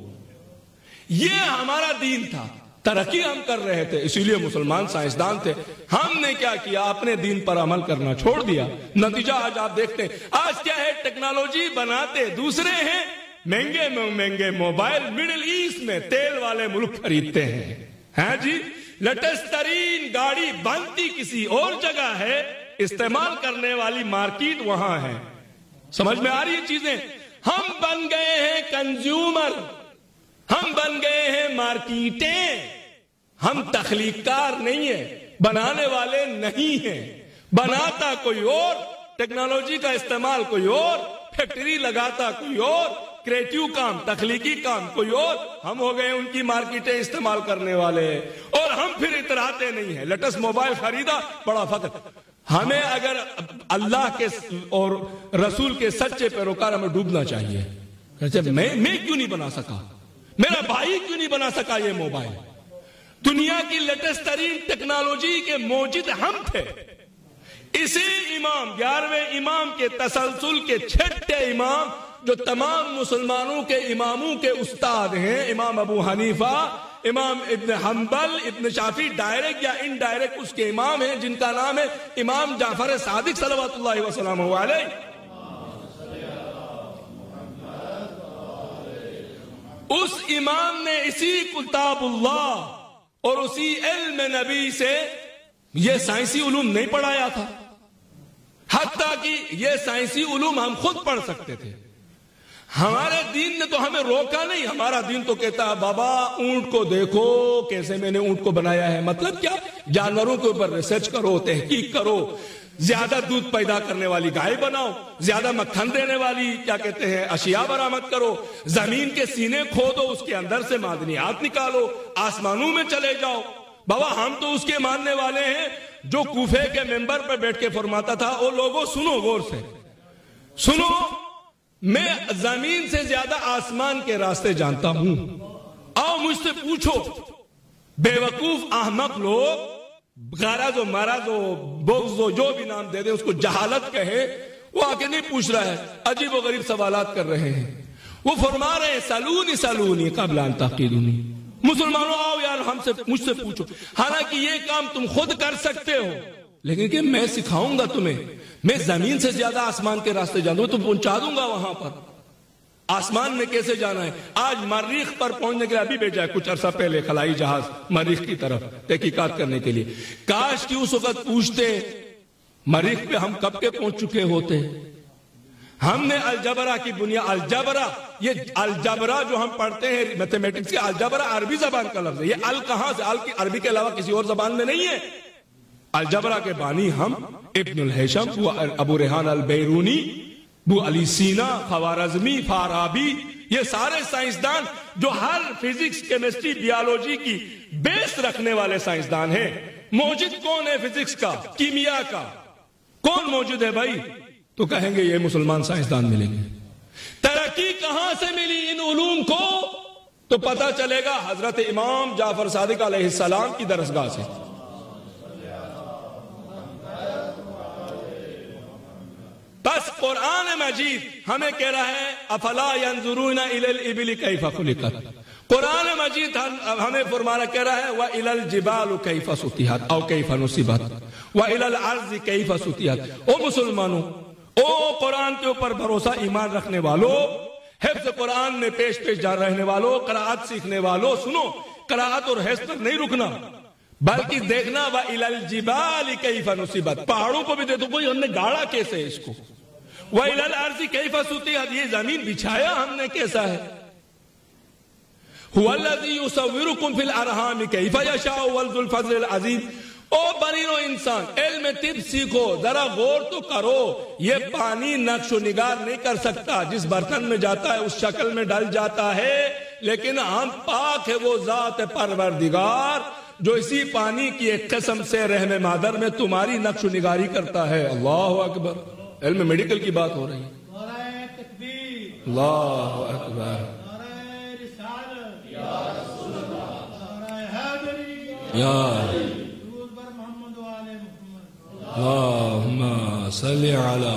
یہ ہمارا دین تھا، ترقی ہم کر رہے تھے، اسی لیے مسلمان سائنسدان تھے۔ ہم نے کیا کیا؟ اپنے دین پر عمل کرنا چھوڑ دیا، نتیجہ آج آپ دیکھتے ہیں۔ آج کیا ہے؟ ٹیکنالوجی بناتے دوسرے ہیں، مہنگے مہنگے موبائل مڈل ایسٹ میں تیل والے ملک خریدتے ہیں، ہاں جی، لیٹسٹ ترین گاڑی بنتی کسی اور جگہ ہے، استعمال کرنے والی مارکیٹ وہاں ہے۔ سمجھ میں آ رہی ہے چیزیں؟ ہم بن گئے ہیں کنزیومر، ہم بن گئے ہیں مارکیٹیں، ہم تخلیق کار نہیں ہیں، بنانے والے نہیں ہیں، بناتا کوئی اور، ٹیکنالوجی کا استعمال کوئی اور، فیکٹری لگاتا کوئی اور، کریٹیو کام، تخلیقی کام کوئی اور، ہم ہو گئے ان کی مارکیٹیں استعمال کرنے والے، اور ہم پھر اتراتے نہیں ہیں۔ لیٹسٹ موبائل خریدا، بڑا فخر۔ ہمیں اگر اللہ کے اور رسول کے سچے پیروکار ہمیں ڈوبنا چاہیے، میں میں کیوں نہیں بنا سکا، میرا بھائی کیوں نہیں بنا سکا یہ موبائل؟ دنیا کی لیٹسٹ ترین ٹیکنالوجی کے موجد ہم تھے۔ اسی امام گیارہویں امام کے تسلسل کے چھٹے امام جو تمام مسلمانوں کے اماموں کے استاد ہیں، امام ابو حنیفہ، امام ابن حنبل، ابن شافعی، ڈائریکٹ یا انڈائریکٹ اس کے امام ہیں، جن کا نام ہے امام جعفر صادق صلوات اللہ وسلم علیہ۔ اس امام نے اسی کتاب اللہ اور اسی علم نبی سے یہ سائنسی علوم نہیں پڑھایا تھا، حتیٰ کہ یہ سائنسی علوم ہم خود پڑھ سکتے تھے۔ ہمارے دین نے تو ہمیں روکا نہیں، ہمارا دین تو کہتا ہے بابا اونٹ کو دیکھو کیسے میں نے اونٹ کو بنایا ہے، مطلب کیا؟ جانوروں کے اوپر ریسرچ کرو، تحقیق کرو، زیادہ دودھ پیدا کرنے والی گائے بناؤ، زیادہ مکھن دینے والی کیا کہتے ہیں اشیاء برآمد کرو، زمین کے سینے کھودو، اس کے اندر سے معدنیات نکالو، آسمانوں میں چلے جاؤ۔ بابا ہم تو اس کے ماننے والے ہیں جو کوفے کے ممبر پر بیٹھ کے فرماتا تھا، او لوگوں سنو غور سے، سنو، میں زمین سے زیادہ آسمان کے راستے جانتا ہوں، آؤ مجھ سے پوچھو۔ بے وقوف احمق لوگ غرض و مرض و بغض و جو بھی نام دے دیں اس کو جہالت کہے، وہ آگے نہیں پوچھ رہا ہے، عجیب و غریب سوالات کر رہے ہیں۔ وہ فرما رہے ہیں سلونی سلونی قبل ان تقیدونی، مسلمانوں آؤ یار ہم سے مجھ سے پوچھو، حالانکہ یہ کام تم خود کر سکتے ہو، لیکن کہ میں سکھاؤں گا تمہیں، میں زمین سے زیادہ آسمان کے راستے جانتا ہوں، تو پہنچا دوں گا وہاں پر۔ آسمان میں کیسے جانا ہے؟ آج مریخ پر پہنچنے کے لیے ابھی بھیجا ہے کچھ عرصہ پہلے خلائی جہاز مریخ کی طرف تحقیقات کرنے کے لیے۔ کاش کی اس وقت پوچھتے مریخ پہ ہم کب کے پہنچ چکے ہوتے۔ ہم نے الجبرا کی بنیاد، الجبرا یہ الجبرا جو ہم پڑھتے ہیں میتھمیٹکس کے، الجبرا عربی زبان کا لفظ ہے، یہ ال کہاں سے؟ ال کی عربی کے علاوہ کسی اور زبان میں نہیں ہے۔ الجبرا کے بانی ہم Ibn al Haytham, Abu Rayhan al Biruni, Abu Ali Sina, Khwarizmi, Farabi, یہ سارے سائنسدان جو ہر فزکس، کیمسٹری، بیالوجی کی بیس رکھنے والے سائنسدان ہیں۔ موجود کون ہے فزکس کا، کیمیا کا؟ کون موجود ہے بھائی؟ تو کہیں گے یہ مسلمان سائنسدان ملیں گے۔ کہاں سے ملی ان علوم کو؟ تو پتہ چلے گا حضرت امام جعفر صادق علیہ السلام کی درسگاہ سے۔ بس قرآن مجید ہمیں کہہ رہا ہے افلا ينظرون الى الابل کیف خلقت، قرآن مجید ہمیں فرمانا کہہ رہا ہے وَإِلَى الْجِبَالُ كَيْفَ سُطِحَتْ او کیف نصبت وَإِلَى الْأَرْضِ كَيْفَ سُطِحَتْ۔ او مسلمانوں، او قرآن کے اوپر بھروسہ ایمان رکھنے والوں، حفظ قرآن میں پیش پیش جا رہنے والوں، قراءت سیکھنے والوں، سنو، قراءت اور حفظ پر نہیں رکنا بلکہ دیکھنا وَإِلَى الْجِبَالِ كَيْفَ نُصِبَتْ، پہاڑوں کو بھی دیکھو کوئی ہم نے گاڑا کیسے ہے اس کو، وَإِلَى الْأَرْضِ كَيْفَ سُطِحَتْ، یہ زمین بچھایا ہم نے کیسا ہے، هو الذي يصوركم في الارحام كيف يشاء وذو الفضل العظيم۔ او برینو انسان، علم طب سیکھو، ذرا غور تو کرو، یہ پانی نقش و نگار نہیں کر سکتا، جس برتن میں جاتا ہے اس شکل میں ڈل جاتا ہے، لیکن ہم پاک ہے وہ ذات پروردگار جو اسی پانی کی ایک قسم سے رحم مادر میں تمہاری نقش و نگاری کرتا ہے۔ اللہ اکبر، علم میڈیکل کی بات ہو رہی ہے۔ اللہ اکبر، یا اللہم صلی علی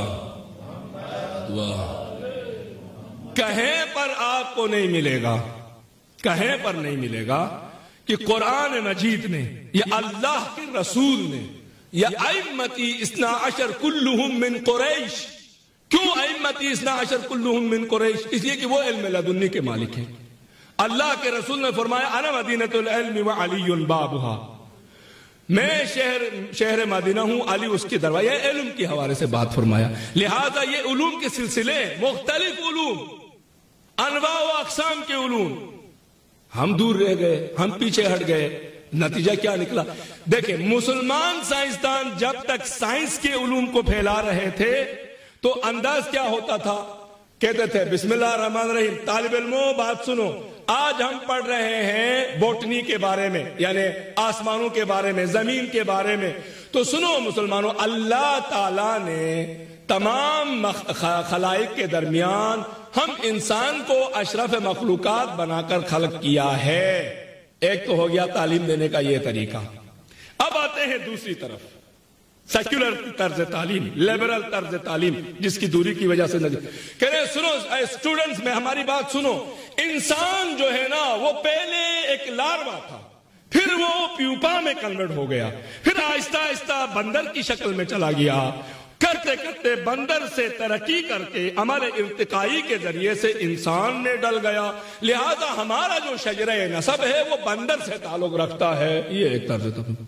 کہیں پر آپ کو نہیں ملے گا، کہیں پر نہیں ملے گا کہ قرآن مجید نے یا اللہ کے رسول نے یا ائمتی اثنا عشر کلہم من قریش، کیوں ائمتی اثنا عشر کلہم من قریش؟ اس لیے کہ وہ علم لدنی کے مالک ہیں۔ اللہ کے رسول نے فرمایا انا مدینۃ العلم وعلی بابھا، میں شہر شہر مدینہ ہوں، علی اس کی دروازہ، یہ علم کے حوالے سے بات فرمایا۔ لہذا یہ علوم کے سلسلے، مختلف علوم، انواع و اقسام کے علوم، ہم دور رہ گئے، ہم پیچھے ہٹ گئے، نتیجہ کیا نکلا؟ دیکھیں، مسلمان سائنسدان جب تک سائنس کے علوم کو پھیلا رہے تھے تو انداز کیا ہوتا تھا؟ کہتے تھے بسم اللہ الرحمن الرحیم، طالب علموں بات سنو، آج ہم پڑھ رہے ہیں بوٹنی کے بارے میں، یعنی آسمانوں کے بارے میں، زمین کے بارے میں، تو سنو مسلمانوں، اللہ تعالیٰ نے تمام خلائق کے درمیان ہم انسان کو اشرف مخلوقات بنا کر خلق کیا ہے۔ ایک تو ہو گیا تعلیم دینے کا یہ طریقہ۔ اب آتے ہیں دوسری طرف، سیکولر طرز تعلیم، لیبرل طرز تعلیم، جس کی دوری کی وجہ سے نہیں کہہ رہے سنو اسٹوڈنٹس میں ہماری بات سنو، انسان جو ہے نا وہ پہلے ایک لاروا تھا، پھر وہ پیوپا میں کنورٹ ہو گیا، پھر آہستہ آہستہ بندر کی شکل میں چلا گیا، کرتے کرتے بندر سے ترقی کر کے عمل ارتقائی کے ذریعے سے انسان میں ڈل گیا۔ لہذا ہمارا جو شجرہ نسب ہے وہ بندر سے تعلق رکھتا ہے۔ یہ ایک طرز تعلیم۔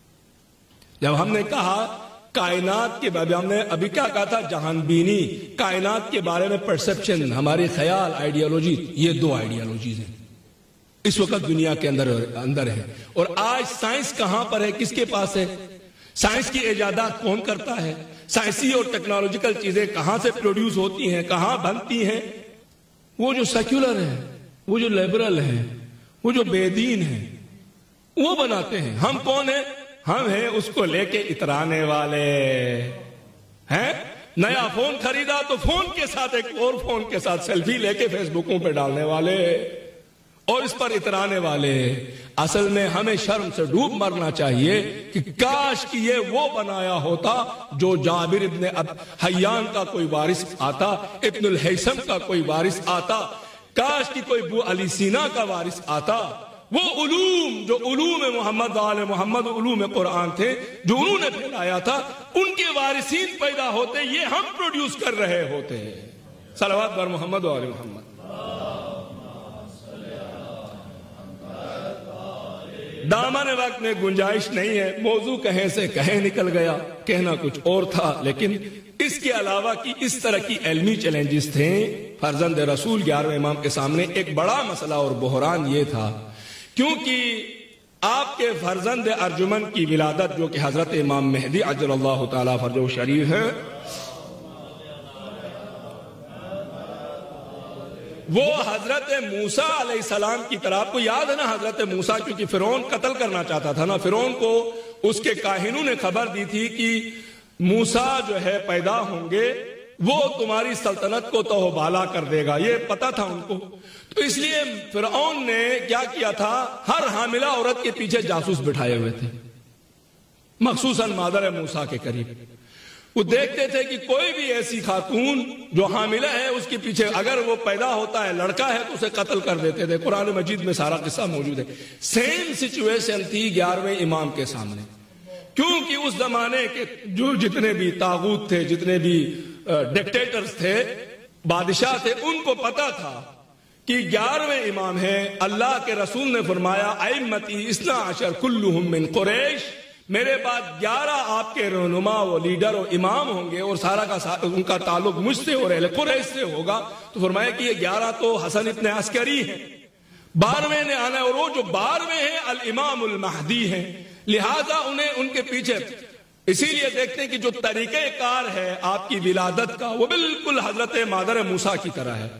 جب ہم نے کہا کائنات کے بارے میں، ہم نے ابھی کیا کہا تھا؟ جہان بینی، کائنات کے بارے میں پرسپشن، ہماری خیال، آئیڈیالوجی، یہ دو آئیڈیالوجیز ہیں اس وقت دنیا کے اندر اندر ہے۔ اور آج سائنس کہاں پر ہے؟ کس کے پاس ہے؟ سائنس کی ایجادات کون کرتا ہے؟ سائنسی اور ٹیکنالوجیکل چیزیں کہاں سے پروڈیوس ہوتی ہیں، کہاں بنتی ہیں؟ وہ جو سیکولر ہیں، وہ جو لیبرل ہیں، وہ جو بے دین ہیں، وہ بناتے ہیں۔ ہم کون ہیں؟ ہم ہیں اس کو لے کے اترانے والے ہیں۔ نیا فون خریدا تو فون کے ساتھ ایک اور فون کے ساتھ سیلفی لے کے فیس بکوں پہ ڈالنے والے اور اس پر اترانے والے۔ اصل میں ہمیں شرم سے ڈوب مرنا چاہیے کہ کاش کہ یہ وہ بنایا ہوتا جو جابر ابن حیان کا کوئی وارث آتا، ابن الحیثم کا کوئی وارث آتا، کاش کہ کوئی ابو علی سینا کا وارث آتا۔ وہ علوم جو علوم محمد آل محمد، علوم قرآن تھے جو انہوں نے پھیلایا تھا، ان کے وارثین پیدا ہوتے، یہ ہم پروڈیوس کر رہے ہوتے ہیں۔ صلوات بر محمد و آل محمد۔ دامن وقت میں گنجائش نہیں ہے، موضوع کہیں سے کہیں نکل گیا، کہنا کچھ اور تھا، لیکن اس کے علاوہ کی اس طرح کی علمی چیلنجز تھے۔ فرزند رسول گیارہویں امام کے سامنے ایک بڑا مسئلہ اور بحران یہ تھا، کیونکہ آپ کے فرزند ارجمن کی ولادت جو کہ حضرت امام مہدی عجل اللہ تعالیٰ فرجہ شریف ہے، وہ حضرت موسیٰ علیہ السلام کی طرح، آپ کو یاد ہے نا حضرت موسیٰ کیونکہ فرعون قتل کرنا چاہتا تھا نا، فرعون کو اس کے کاہنوں نے خبر دی تھی کہ موسیٰ جو ہے پیدا ہوں گے، وہ تمہاری سلطنت کو تو بالا کر دے گا، یہ پتا تھا ان کو۔ تو اس لیے فرعون نے کیا کیا تھا، ہر حاملہ عورت کے پیچھے جاسوس بٹھائے ہوئے تھے، مخصوصاً مادر موسیٰ کے قریب۔ وہ دیکھتے تھے کہ کوئی بھی ایسی خاتون جو حاملہ ہے اس کے پیچھے اگر وہ پیدا ہوتا ہے لڑکا ہے تو اسے قتل کر دیتے تھے۔ قرآن مجید میں سارا قصہ موجود ہے۔ سیم سچویشن تھی گیارہویں امام کے سامنے، کیونکہ اس زمانے کے جو جتنے بھی طاغوت تھے، جتنے بھی ڈکٹیٹرز تھے، بادشاہ تھے، ان کو پتا تھا کہ گیارہویں امام ہیں۔ اللہ کے رسول نے فرمایا ائمتی اثنا عشر کلہم من قریش، میرے بعد گیارہ آپ کے رہنما و لیڈر و امام ہوں گے اور سارا کا سارا ان کا تعلق مجھ سے اور اہل قریش سے ہوگا۔ تو فرمایا کہ یہ گیارہ تو حسن ابن عسکری ہیں، بارہویں نے آنا ہے، اور وہ جو بارہویں ہیں الامام المہدی ہیں، لہذا انہیں ان کے پیچھے۔ اسی لیے دیکھتے ہیں کہ جو طریقہ کار ہے آپ کی ولادت کا وہ بالکل حضرت مادر موسیٰ کی طرح ہے۔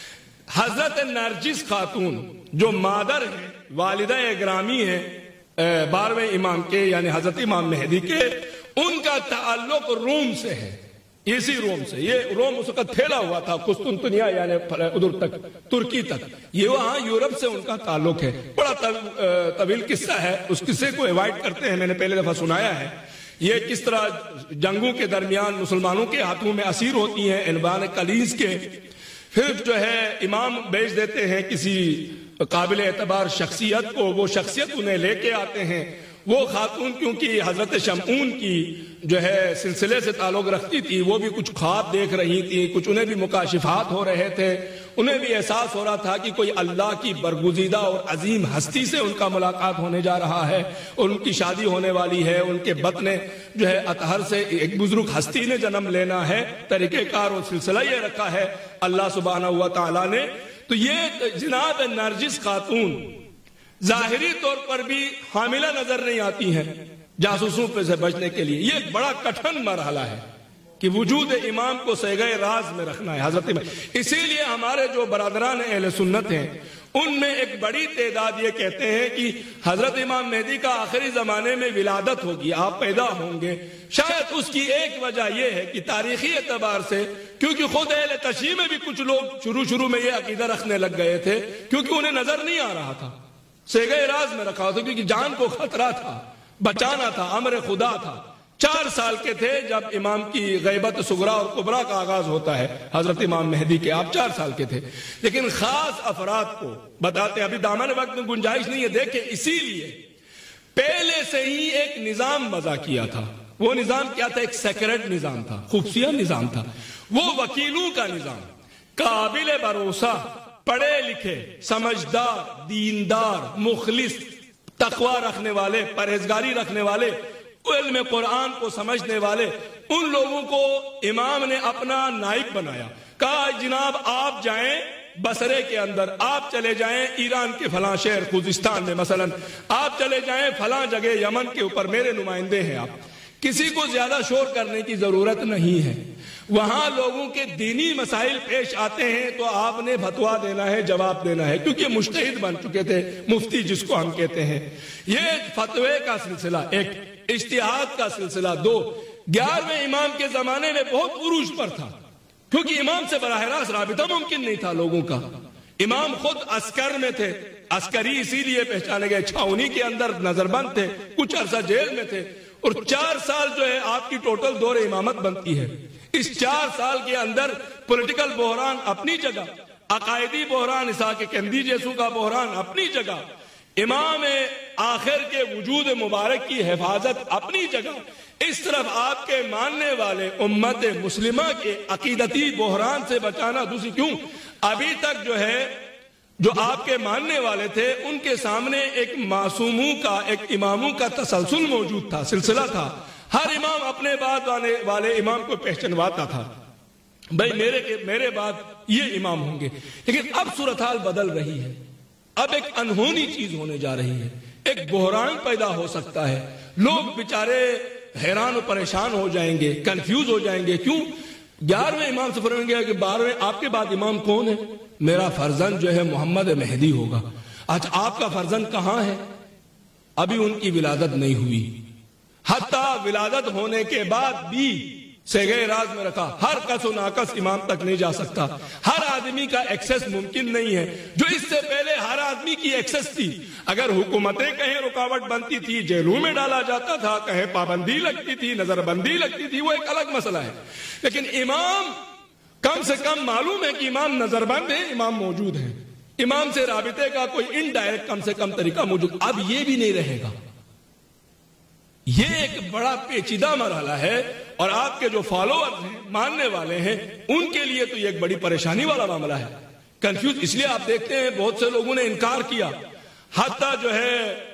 حضرت نرجس خاتون جو مادر ہے، والدہ گرامی ہے بارہویں امام کے یعنی حضرت امام مہدی کے، ان کا تعلق روم سے ہے، اسی روم سے۔ یہ روم اس وقت پھیلا ہوا تھا، قسطنطنیہ یعنی ادھر تک، ترکی تک، یہ وہاں یورپ سے ان کا تعلق ہے۔ بڑا طویل قصہ ہے، اس قصے کو ایوائڈ کرتے ہیں، میں نے پہلے دفعہ سنایا ہے۔ یہ کس طرح جنگوں کے درمیان مسلمانوں کے ہاتھوں میں اسیر ہوتی ہیں انبان کلیز کے، پھر جو ہے امام بھیج دیتے ہیں کسی قابل اعتبار شخصیت کو، وہ شخصیت انہیں لے کے آتے ہیں۔ وہ خاتون کیونکہ حضرت شمعون کی جو ہے سلسلے سے تعلق رکھتی تھی، وہ بھی کچھ خواب دیکھ رہی تھی، کچھ انہیں بھی مکاشفات ہو رہے تھے، انہیں بھی احساس ہو رہا تھا کہ کوئی اللہ کی برگزیدہ اور عظیم ہستی سے ان کا ملاقات ہونے جا رہا ہے اور ان کی شادی ہونے والی ہے، ان کے بطن جو ہے اطہر سے ایک بزرگ ہستی نے جنم لینا ہے۔ طریقہ کار اور سلسلہ یہ رکھا ہے اللہ سبحانہ و تعالیٰ نے۔ تو یہ جناب نرجس خاتون ظاہری طور پر بھی حاملہ نظر نہیں آتی ہیں جاسوسوں پہ سے بچنے کے لیے۔ یہ ایک بڑا کٹھن مرحلہ ہے کہ وجود امام کو صیغہ راز میں رکھنا ہے حضرت امام۔ اسی لیے ہمارے جو برادران اہل سنت ہیں ان میں ایک بڑی تعداد یہ کہتے ہیں کہ حضرت امام مہدی کا آخری زمانے میں ولادت ہوگی، آپ پیدا ہوں گے۔ شاید اس کی ایک وجہ یہ ہے کہ تاریخی اعتبار سے، کیونکہ خود اہل تشیع میں بھی کچھ لوگ شروع شروع میں یہ عقیدہ رکھنے لگ گئے تھے، کیونکہ انہیں نظر نہیں آ رہا تھا، صیغہ راز میں رکھا تھا، کیونکہ جان کو خطرہ تھا، بچانا تھا، امر خدا تھا۔ چار سال کے تھے جب امام کی غیبت صغرا اور کبرا کا آغاز ہوتا ہے حضرت امام مہدی کے، آپ چار سال کے تھے۔ لیکن خاص افراد کو بتاتے، ابھی دامن وقت میں گنجائش نہیں ہے، دیکھیں اسی لیے پہلے سے ہی ایک نظام وضع کیا تھا۔ وہ نظام کیا تھا؟ ایک سیکرٹ نظام تھا، خفیہ نظام تھا۔ وہ وکیلوں کا نظام، قابل بھروسہ، پڑھے لکھے، سمجھدار، دیندار، مخلص، تقوی رکھنے والے، پرہیزگاری رکھنے والے، علم قرآن کو سمجھنے والے، ان لوگوں کو امام نے اپنا نائب بنایا۔ کہا جناب آپ جائیں بصرے کے اندر، آپ چلے جائیں ایران کے فلاں شہر خوزستان میں مثلا، آپ چلے جائیں فلاں جگہ یمن کے اوپر، میرے نمائندے ہیں آپ، کسی کو زیادہ شور کرنے کی ضرورت نہیں ہے۔ وہاں لوگوں کے دینی مسائل پیش آتے ہیں تو آپ نے فتوا دینا ہے، جواب دینا ہے، کیونکہ مجتہد بن چکے تھے، مفتی جس کو ہم کہتے ہیں۔ یہ فتوے کا سلسلہ ایک، اجتہاد کا سلسلہ دو۔ گیارہویں امام کے زمانے میں بہت عروج پر تھا، کیونکہ امام سے براہ راست رابطہ ممکن نہیں تھا لوگوں کا۔ امام خود عسکر میں تھے، عسکری اسی لیے پہچانے گئے، چھاونی کے اندر نظر بند تھے، کچھ عرصہ جیل میں تھے، اور چار سال جو ہے آپ کی ٹوٹل دور امامت بنتی ہے۔ اس چار سال کے اندر پولیٹیکل بحران اپنی جگہ، عقائدی بحران اسحاق کندی جیسو کا بحران اپنی جگہ، امام آخر کے وجود مبارک کی حفاظت اپنی جگہ، اس طرف آپ کے ماننے والے امت مسلمہ کے عقیدتی بحران سے بچانا دوسری۔ کیوں؟ ابھی تک جو ہے جو آپ کے ماننے والے تھے ان کے سامنے ایک معصوموں کا، ایک اماموں کا تسلسل موجود تھا، سلسلہ تھا۔ ہر امام اپنے بعد والے امام کو پہچانواتا تھا، بھائی میرے میرے بعد یہ امام ہوں گے۔ لیکن اب صورتحال بدل رہی ہے، اب ایک انہونی چیز ہونے جا رہی ہے، ایک بحران پیدا ہو سکتا ہے، لوگ بیچارے حیران و پریشان ہو جائیں گے، کنفیوز ہو جائیں گے۔ کیوں؟ گیارہویں امام سے فرمائیں گے کہ بارہویں آپ کے بعد امام کون ہے؟ میرا فرزند جو ہے محمد مہدی ہوگا۔ آج آپ کا فرزند کہاں ہے؟ ابھی ان کی ولادت نہیں ہوئی، حتیٰ ولادت ہونے کے بعد بھی سیگے راز میں رکھا، ہر کس و ناکس امام تک نہیں جا سکتا، ہر آدمی کا ایکسس ممکن نہیں ہے، جو اس سے پہلے ہر آدمی کی ایکسس تھی۔ اگر حکومتیں کہیں رکاوٹ بنتی تھی، جیلوں میں ڈالا جاتا تھا، کہیں پابندی لگتی تھی، نظر بندی لگتی تھی، وہ ایک الگ مسئلہ ہے، لیکن امام کم سے کم معلوم ہے کہ امام نظر بند ہے، امام موجود ہے، امام سے رابطے کا کوئی انڈائریکٹ کم سے کم طریقہ موجود۔ اب یہ بھی نہیں رہے گا، یہ ایک بڑا پیچیدہ مرحلہ ہے، اور آپ کے جو فالوورز ہیں، ماننے والے ہیں، ان کے لیے تو یہ ایک بڑی پریشانی والا معاملہ ہے، کنفیوز۔ اس لیے آپ دیکھتے ہیں بہت سے لوگوں نے انکار کیا، حتیٰ جو ہے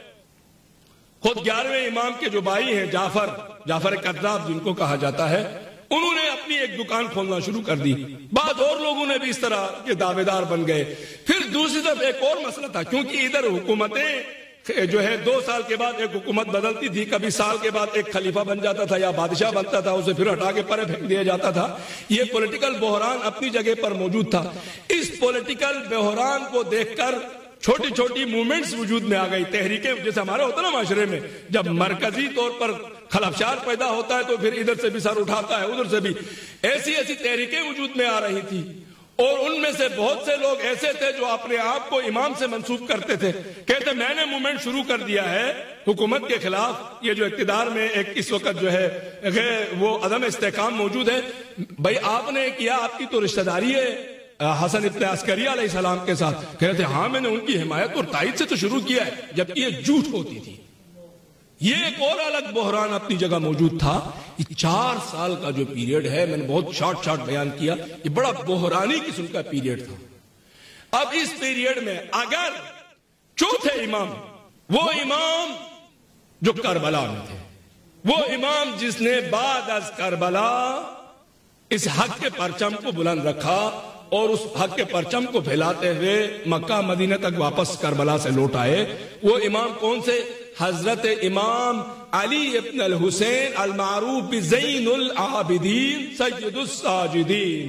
خود گیارہویں امام کے جو بھائی ہیں جعفر جعفر کذاب جن کو کہا جاتا ہے، انہوں نے اپنی ایک دکان کھولنا شروع کر دی، بعد اور لوگوں نے بھی اس طرح کے دعوے دار بن گئے۔ پھر دوسری طرف ایک اور مسئلہ تھا، کیونکہ ادھر حکومتیں جو ہے دو سال کے بعد ایک حکومت بدلتی تھی، کبھی سال کے بعد ایک خلیفہ بن جاتا تھا یا بادشاہ بنتا تھا، اسے پھر ہٹا کے پرے پھینک دیا جاتا تھا۔ یہ پولیٹیکل بحران اپنی جگہ پر موجود تھا۔ اس پولیٹیکل بحران کو دیکھ کر چھوٹی چھوٹی موومنٹس وجود میں آ گئی، تحریکیں، جیسے ہمارے ہوتا نا معاشرے میں، جب مرکزی طور پر خلفشار پیدا ہوتا ہے تو پھر ادھر سے بھی سر اٹھاتا ہے، ادھر سے بھی، ایسی ایسی تحریکیں وجود میں آ رہی تھی، اور ان میں سے بہت سے لوگ ایسے تھے جو اپنے آپ کو امام سے منسوب کرتے تھے، کہتے میں نے موومنٹ شروع کر دیا ہے حکومت کے خلاف، یہ جو اقتدار میں ایک اس وقت جو ہے وہ عدم استحکام موجود ہے۔ بھائی آپ نے کیا، آپ کی تو رشتہ داری ہے حسن ابن عسکری علیہ السلام کے ساتھ، کہتے ہاں میں نے ان کی حمایت اور تائید سے تو شروع کیا ہے، جبکہ یہ جھوٹ ہوتی تھی۔ یہ ایک اور الگ بحران اپنی جگہ موجود تھا۔ یہ چار سال کا جو پیریڈ ہے، میں نے بہت شارٹ شارٹ بیان کیا، یہ بڑا بحرانی قسم کا پیریڈ تھا۔ اب اس پیریڈ میں اگر چوتھے امام، وہ امام جو کربلا میں تھے، وہ امام جس نے بعد از کربلا اس حق کے پرچم کو بلند رکھا اور اس حق کے پرچم کو پھیلاتے ہوئے مکہ مدینہ تک واپس کربلا سے لوٹ آئے، وہ امام کون سے؟ حضرت امام علی ابن الحسین المعروف بزین العابدین سید الساجدین۔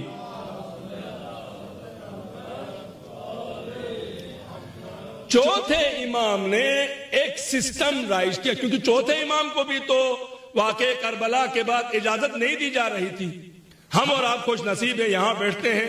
چوتھے امام نے ایک سسٹم رائج کیا، کیونکہ چوتھے امام کو بھی تو واقع کربلا کے بعد اجازت نہیں دی جا رہی تھی۔ ہم اور آپ خوش نصیب ہیں، یہاں بیٹھتے ہیں،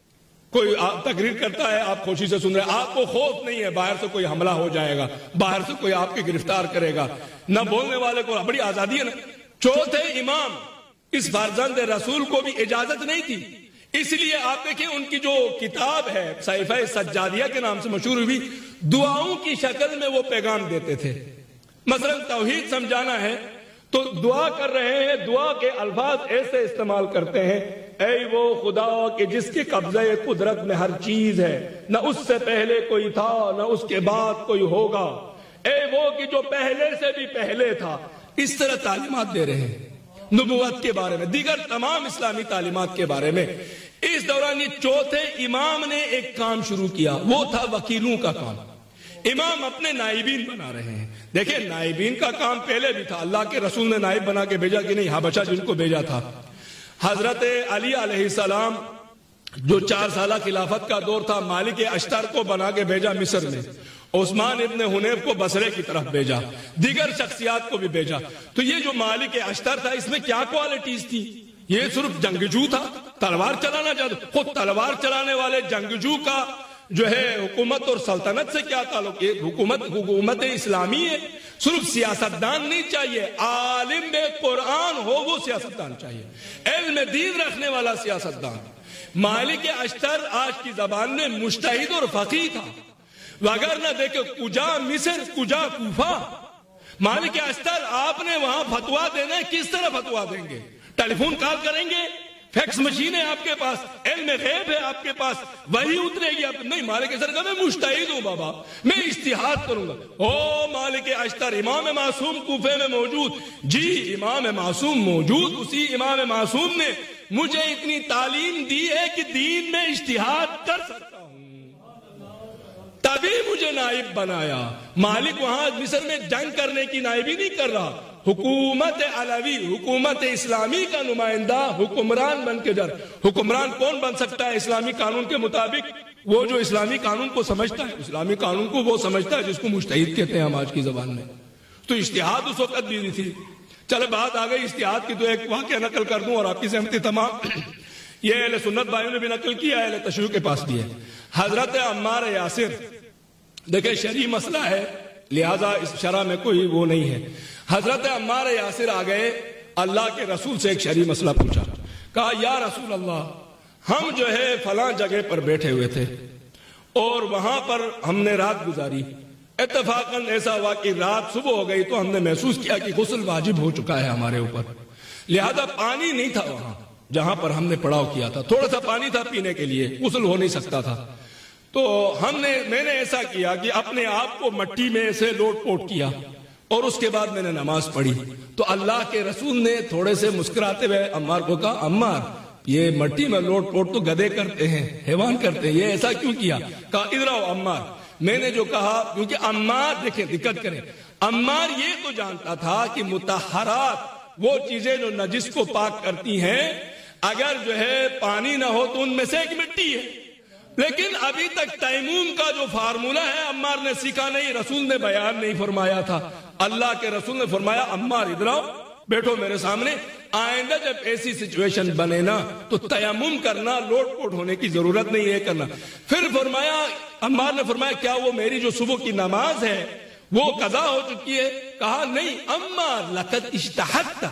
کوئی تقریر کرتا ہے، آپ خوشی سے سن رہے ہیں، آپ کو خوف نہیں ہے باہر سے کوئی حملہ ہو جائے گا، باہر سے کوئی آپ کے گرفتار کرے گا، نہ بولنے والے کو بڑی آزادی ہے نا۔ چوتھے امام اس فرزند رسول کو بھی اجازت نہیں تھی، اس لیے آپ دیکھیں ان کی جو کتاب ہے صحیفہ سجادیہ کے نام سے مشہور ہوئی، دعاؤں کی شکل میں وہ پیغام دیتے تھے۔ مثلا توحید سمجھانا ہے تو دعا کر رہے ہیں، دعا کے الفاظ ایسے استعمال کرتے ہیں، اے وہ خدا کہ جس کے قبضے قدرت میں ہر چیز ہے، نہ اس سے پہلے کوئی تھا نہ اس کے بعد کوئی ہوگا، اے وہ کہ جو پہلے سے بھی پہلے تھا۔ اس طرح تعلیمات دے رہے ہیں نبوت کے بارے میں، دیگر تمام اسلامی تعلیمات کے بارے میں۔ اس دوران یہ چوتھے امام نے ایک کام شروع کیا، وہ تھا وکیلوں کا کام۔ امام اپنے نائبین بنا رہے ہیں۔ دیکھیں نائبین کا کام پہلے بھی تھا، اللہ کے رسول نے نائب بنا کے بھیجا کہ نہیں، حبشہ جن کو بھیجا تھا۔ حضرت علی علیہ السلام جو چار سالہ خلافت کا دور تھا، مالک اشتر کو بنا کے بھیجا مصر میں، عثمان ابن حنیف کو بصرے کی طرف بھیجا، دیگر شخصیات کو بھی بھیجا۔ تو یہ جو مالک اشتر تھا، اس میں کیا کوالٹیز تھی؟ یہ صرف جنگجو تھا، تلوار چلانا چاہتا۔ خود تلوار چلانے والے جنگجو کا جو ہے حکومت اور سلطنت سے کیا تعلق؟ یہ حکومت حکومت اسلامی ہے، صرف سیاستدان نہیں چاہیے، عالم قرآن ہو وہ سیاستدان چاہیے، علم دین رکھنے والا سیاستدان۔ مالک اشتر آج کی زبان میں مجتہد اور فقیہ تھا، وگر نہ دیکھو کجا مصر کجا کوفہ۔ مالک اشتر آپ نے وہاں فتوا دینا ہے، کس طرح فتوا دیں گے؟ ٹیلی فون کال کریں گے؟ فیکس مشین ہے آپ کے پاس، علم غیب ہے آپ کے پاس، وہی اترے گی آپ نہیں؟ مالک اشتر کا میں مجتہد ہوں بابا، میں اجتہاد کروں گا۔ او مالک اشتر، امام معصوم کوفے میں موجود، جی امام معصوم موجود، اسی امام معصوم نے مجھے اتنی تعلیم دی ہے کہ دین میں اجتہاد کر سکتا ہوں، تبھی مجھے نائب بنایا۔ مالک وہاں مصر میں جنگ کرنے کی نائبی نہیں کر رہا، حکومت علوی، حکومت اسلامی کا نمائندہ حکمران بن کے جر۔ حکمران کون بن سکتا ہے اسلامی قانون کے مطابق؟ وہ جو اسلامی قانون کو سمجھتا ہے، اسلامی قانون کو وہ سمجھتا ہے جس کو مجتہد کہتے ہیں ہم آج کی زبان میں۔ تو اجتہاد اس وقت بھی تھی۔ چلے بات آ گئی اجتہاد کی تو ایک واقعہ نقل کر دوں اور آپ کی سہمتی تمام یہ اہل سنت بھائیوں نے بھی نقل کیا، اہل تشیع کے پاس بھی ہے۔ حضرت عمار یاسر، دیکھیں شرعی مسئلہ ہے لہذا اس شرع میں کوئی وہ نہیں ہے، حضرت عمار یاسر آ گئے اللہ کے رسول سے ایک شرعی مسئلہ پوچھا، کہا یا رسول اللہ ہم جو ہے فلاں جگہ پر بیٹھے ہوئے تھے اور وہاں پر ہم نے رات گزاری، اتفاقاً ایسا ہوا کہ رات صبح ہو گئی تو ہم نے محسوس کیا کہ غسل واجب ہو چکا ہے ہمارے اوپر، لہذا پانی نہیں تھا وہاں جہاں پر ہم نے پڑاؤ کیا تھا، تھوڑا سا پانی تھا پینے کے لیے، غسل ہو نہیں سکتا تھا، تو ہم نے میں نے ایسا کیا کہ اپنے آپ کو مٹی میں سے لوٹ پوٹ کیا اور اس کے بعد میں نے نماز پڑھی۔ تو اللہ کے رسول نے تھوڑے سے مسکراتے ہوئے عمار کو کہا عمار یہ مٹی میں لوٹ پوٹ تو گدھے کرتے ہیں، حیوان کرتے ہیں، یہ ایسا کیوں کیا؟ کہا ادھر آؤ عمار، میں نے جو کہا، کیونکہ عمار دیکھیں دقت کریں، عمار یہ تو جانتا تھا کہ مطہرات وہ چیزیں جو نجس کو پاک کرتی ہیں اگر جو ہے پانی نہ ہو تو ان میں سے ایک مٹی ہے، لیکن ابھی تک تیمم کا جو فارمولہ ہے عمار نے سیکھا نہیں، رسول نے بیان نہیں فرمایا تھا، اللہ کے رسول نے فرمایا عمار ادھر آؤ بیٹھو میرے سامنے، آئندہ جب ایسی سچویشن بنے نا تو تیمم کرنا، لوٹ پوٹ ہونے کی ضرورت نہیں ہے کرنا۔ پھر فرمایا عمار نے فرمایا کیا وہ میری جو صبح کی نماز ہے وہ قضا ہو چکی ہے؟ کہا نہیں عمار لقد اجتہدت،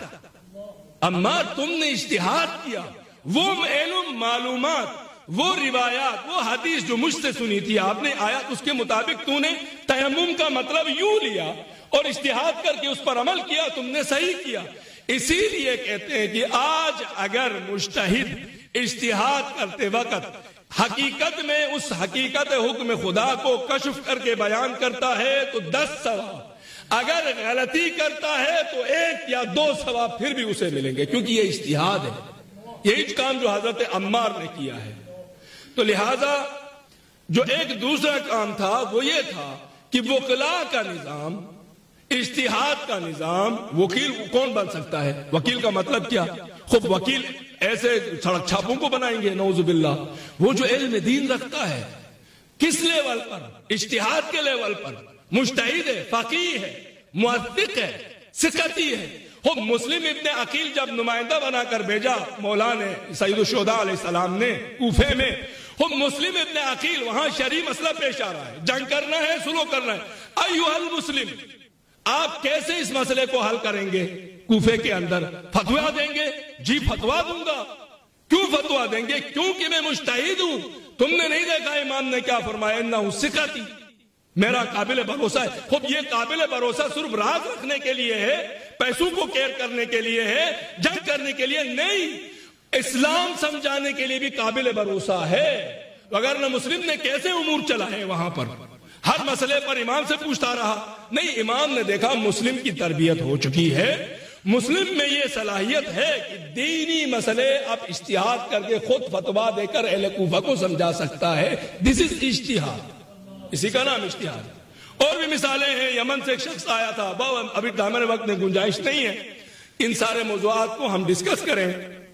عمار تم نے اجتہاد کیا، وہ علم معلومات وہ روایات وہ حدیث جو مجھ سے سنی تھی آپ نے آیات اس کے مطابق تو نے تیمم کا مطلب یوں لیا اور اجتہاد کر کے اس پر عمل کیا، تم نے صحیح کیا۔ اسی لیے کہتے ہیں کہ آج اگر مجتہد اجتہاد کرتے وقت حقیقت میں اس حقیقت حکم خدا کو کشف کر کے بیان کرتا ہے تو دس ثواب، اگر غلطی کرتا ہے تو ایک یا دو ثواب پھر بھی اسے ملیں گے، کیونکہ یہ اجتہاد ہے، یہی کام جو حضرت عمار نے کیا ہے۔ تو لہذا جو ایک دوسرا کام تھا وہ یہ تھا کہ وکلاء کا نظام، اجتہاد کا نظام، وکیل کون بن سکتا ہے؟ وکیل کا مطلب کیا؟ خود وکیل ایسے سڑک چھاپوں کو بنائیں گے نعوذ باللہ، وہ جو علم دین رکھتا ہے کس لیول پر؟ اجتہاد کے لیول پر، مجتہد ہے، فقیہ ہے، محقق ہے، ثقتی ہے۔ خود مسلم ابن عقیل جب نمائندہ بنا کر بھیجا مولا نے سید الشہداء علیہ السلام نے کوفے میں، خود مسلم ابن عقیل وہاں شرعی مسئلہ پیش آ رہا ہے، جنگ کرنا ہے، سلو کرنا ہے، ایھا المسلم آپ کیسے اس مسئلے کو حل کریں گے؟ کوفے کے اندر فتویٰ دیں گے؟ جی فتویٰ دوں گا۔ کیوں فتویٰ دیں گے؟ کیونکہ میں مجتہد ہوں۔ تم نے نہیں دیکھا امام نے کیا فرمایا؟ انہ ثقتی، میرا قابل بھروسہ ہے۔ خود یہ قابل بھروسہ صرف راز رکھنے کے لیے ہے، پیسوں کو کیئر کرنے کے لیے ہے، جنگ کرنے کے لیے نہیں، اسلام سمجھانے کے لیے بھی قابل بھروسہ ہے۔ وگرنہ مسلم نے کیسے امور چلائے وہاں پر؟ ہر مسئلے پر امام سے پوچھتا رہا؟ نہیں، امام نے دیکھا مسلم کی تربیت ہو چکی ہے، مسلم میں یہ صلاحیت ہے کہ دینی مسئلے اب اجتہاد کر کے خود فتویٰ دے کر اہل کوفہ کو سمجھا سکتا ہے۔ دس از اجتہاد، اسی کا نام اجتہاد۔ اور بھی مثالیں ہیں، یمن سے ایک شخص آیا تھا، ابھی ہمارے وقت میں گنجائش نہیں ہے ان سارے موضوعات کو ہم ڈسکس کریں۔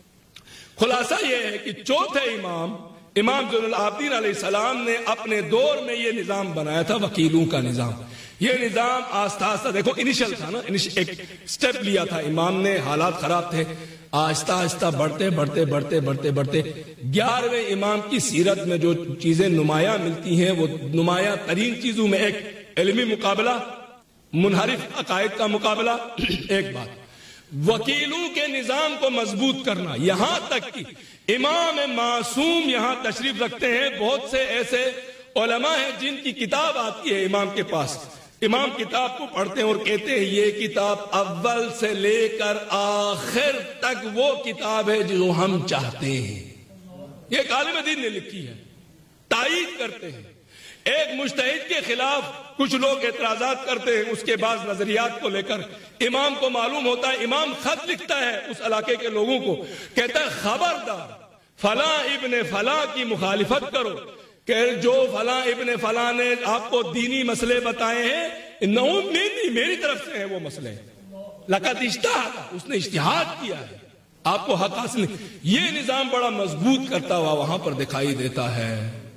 خلاصہ یہ ہے کہ چوتھے امام امام زین العابدین علیہ السلام نے اپنے دور میں یہ نظام بنایا تھا، وکیلوں کا نظام۔ یہ نظام آہستہ آہستہ، دیکھو انیشل تھا نا، ایک سٹیپ لیا تھا امام نے، حالات خراب تھے، آہستہ آہستہ بڑھتے بڑھتے بڑھتے بڑھتے بڑھتے گیارہویں امام کی سیرت میں جو چیزیں نمایاں ملتی ہیں وہ نمایاں ترین چیزوں میں ایک علمی مقابلہ، منحرف عقائد کا مقابلہ، ایک بات وکیلوں کے نظام کو مضبوط کرنا، یہاں تک کہ امام معصوم یہاں تشریف رکھتے ہیں، بہت سے ایسے علماء ہیں جن کی کتاب آتی ہے امام کے پاس، امام کتاب کو پڑھتے ہیں اور کہتے ہیں یہ کتاب اول سے لے کر آخر تک وہ کتاب ہے جو ہم چاہتے ہیں، یہ عالم دین نے لکھی ہے، تائید کرتے ہیں۔ ایک مجتہد کے خلاف کچھ لوگ اعتراضات کرتے ہیں اس کے بعض نظریات کو لے کر، امام کو معلوم ہوتا ہے، امام خط لکھتا ہے اس علاقے کے لوگوں کو، کہتا ہے خبردار فلاں ابن فلاں کی مخالفت کرو، کہ جو فلاں ابن فلاں نے آپ کو دینی مسئلے بتائے ہیں نو میری میری طرف سے ہیں وہ مسئلے، لقد اجتہد، اس نے اجتہاد کیا ہے، آپ کو حق حاصل نہیں۔ یہ نظام بڑا مضبوط کرتا ہوا وہاں پر دکھائی دیتا ہے۔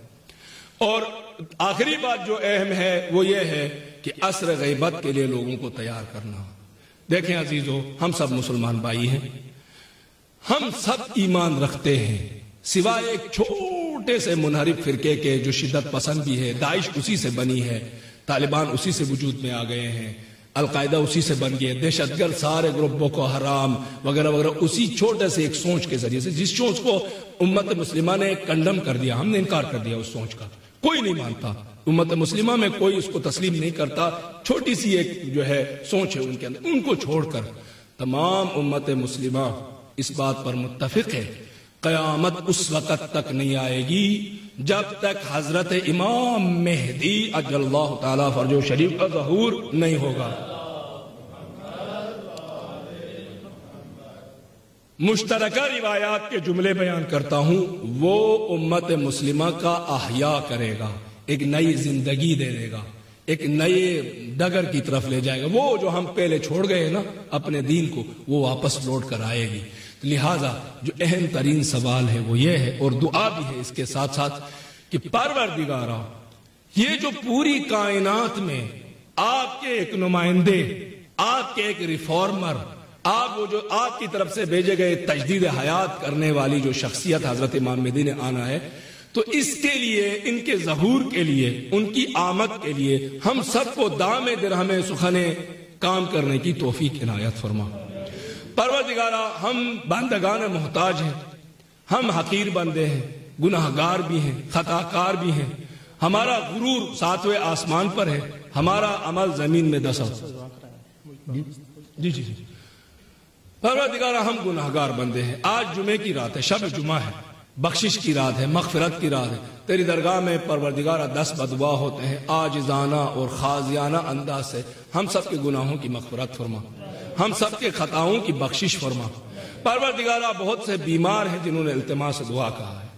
اور آخری بات جو اہم ہے وہ یہ ہے کہ عصر غیبت کے لیے لوگوں کو تیار کرنا، دیکھیں عزیزو، ہم سب مسلمان بھائی ہیں، ہم سب ایمان رکھتے ہیں سوائے ایک چھوٹے سے منحرف فرقے کے جو شدت پسند بھی ہے، داعش اسی سے بنی ہے، طالبان اسی سے وجود میں آ گئے ہیں، القاعدہ اسی سے بن گئے، دہشت گرد سارے گروپ بوکو حرام وغیرہ وغیرہ اسی چھوٹے سے ایک سوچ کے ذریعے سے، جس سوچ کو امت مسلمہ نے کنڈم کر دیا، ہم نے انکار کر دیا اس سوچ کا، کوئی نہیں مانتا، امت مسلمہ میں کوئی اس کو تسلیم نہیں کرتا، چھوٹی سی ایک جو ہے سوچ ہے ان کے اندر، ان کو چھوڑ کر تمام امت مسلمہ اس بات پر متفق ہے قیامت اس وقت تک نہیں آئے گی جب تک حضرت امام مہدی عجل اللہ تعالی فرجہ شریف کا ظہور نہیں ہوگا۔ مشترکہ روایات کے جملے بیان کرتا ہوں، وہ امت مسلمہ کا احیاء کرے گا، ایک نئی زندگی دے دے گا، ایک نئے ڈگر کی طرف لے جائے گا، وہ جو ہم پہلے چھوڑ گئے نا اپنے دین کو، وہ واپس لوٹ کر آئے گی۔ لہٰذا جو اہم ترین سوال ہے وہ یہ ہے، اور دعا بھی ہے اس کے ساتھ ساتھ، کہ پروردگارا یہ جو پوری کائنات میں آپ کے ایک نمائندے، آپ کے ایک ریفارمر، آپ وہ جو آپ کی طرف سے بھیجے گئے تجدید حیات کرنے والی جو شخصیت حضرت امام مہدی نے آنا ہے، تو اس کے لیے، ان کے ظہور کے لیے، ان کی آمد کے لیے ہم سب کو دام درہم سخن کام کرنے کی توفیق عنایت فرما۔ پروردگارا ہم بندگان محتاج ہیں، ہم حقیر بندے ہیں، گناہگار بھی ہیں، خطا کار بھی ہیں، ہمارا غرور ساتویں آسمان پر ہے، ہمارا عمل زمین میں دسا۔ جی جی جی پروردگارا ہم گناہگار بندے ہیں، آج جمعے کی رات ہے، شب جمعہ ہے، بخشش کی رات ہے، مغفرت کی رات ہے، تیری درگاہ میں پروردگارا دس بدعا ہوتے ہیں، عاجزانہ اور خاضعانہ انداز سے ہم سب کے گناہوں کی مغفرت فرما، ہم سب کے خطاؤں کی بخشش فرما۔ پروردگارا بہت سے بیمار ہیں جنہوں نے التماس دعا کہا ہے،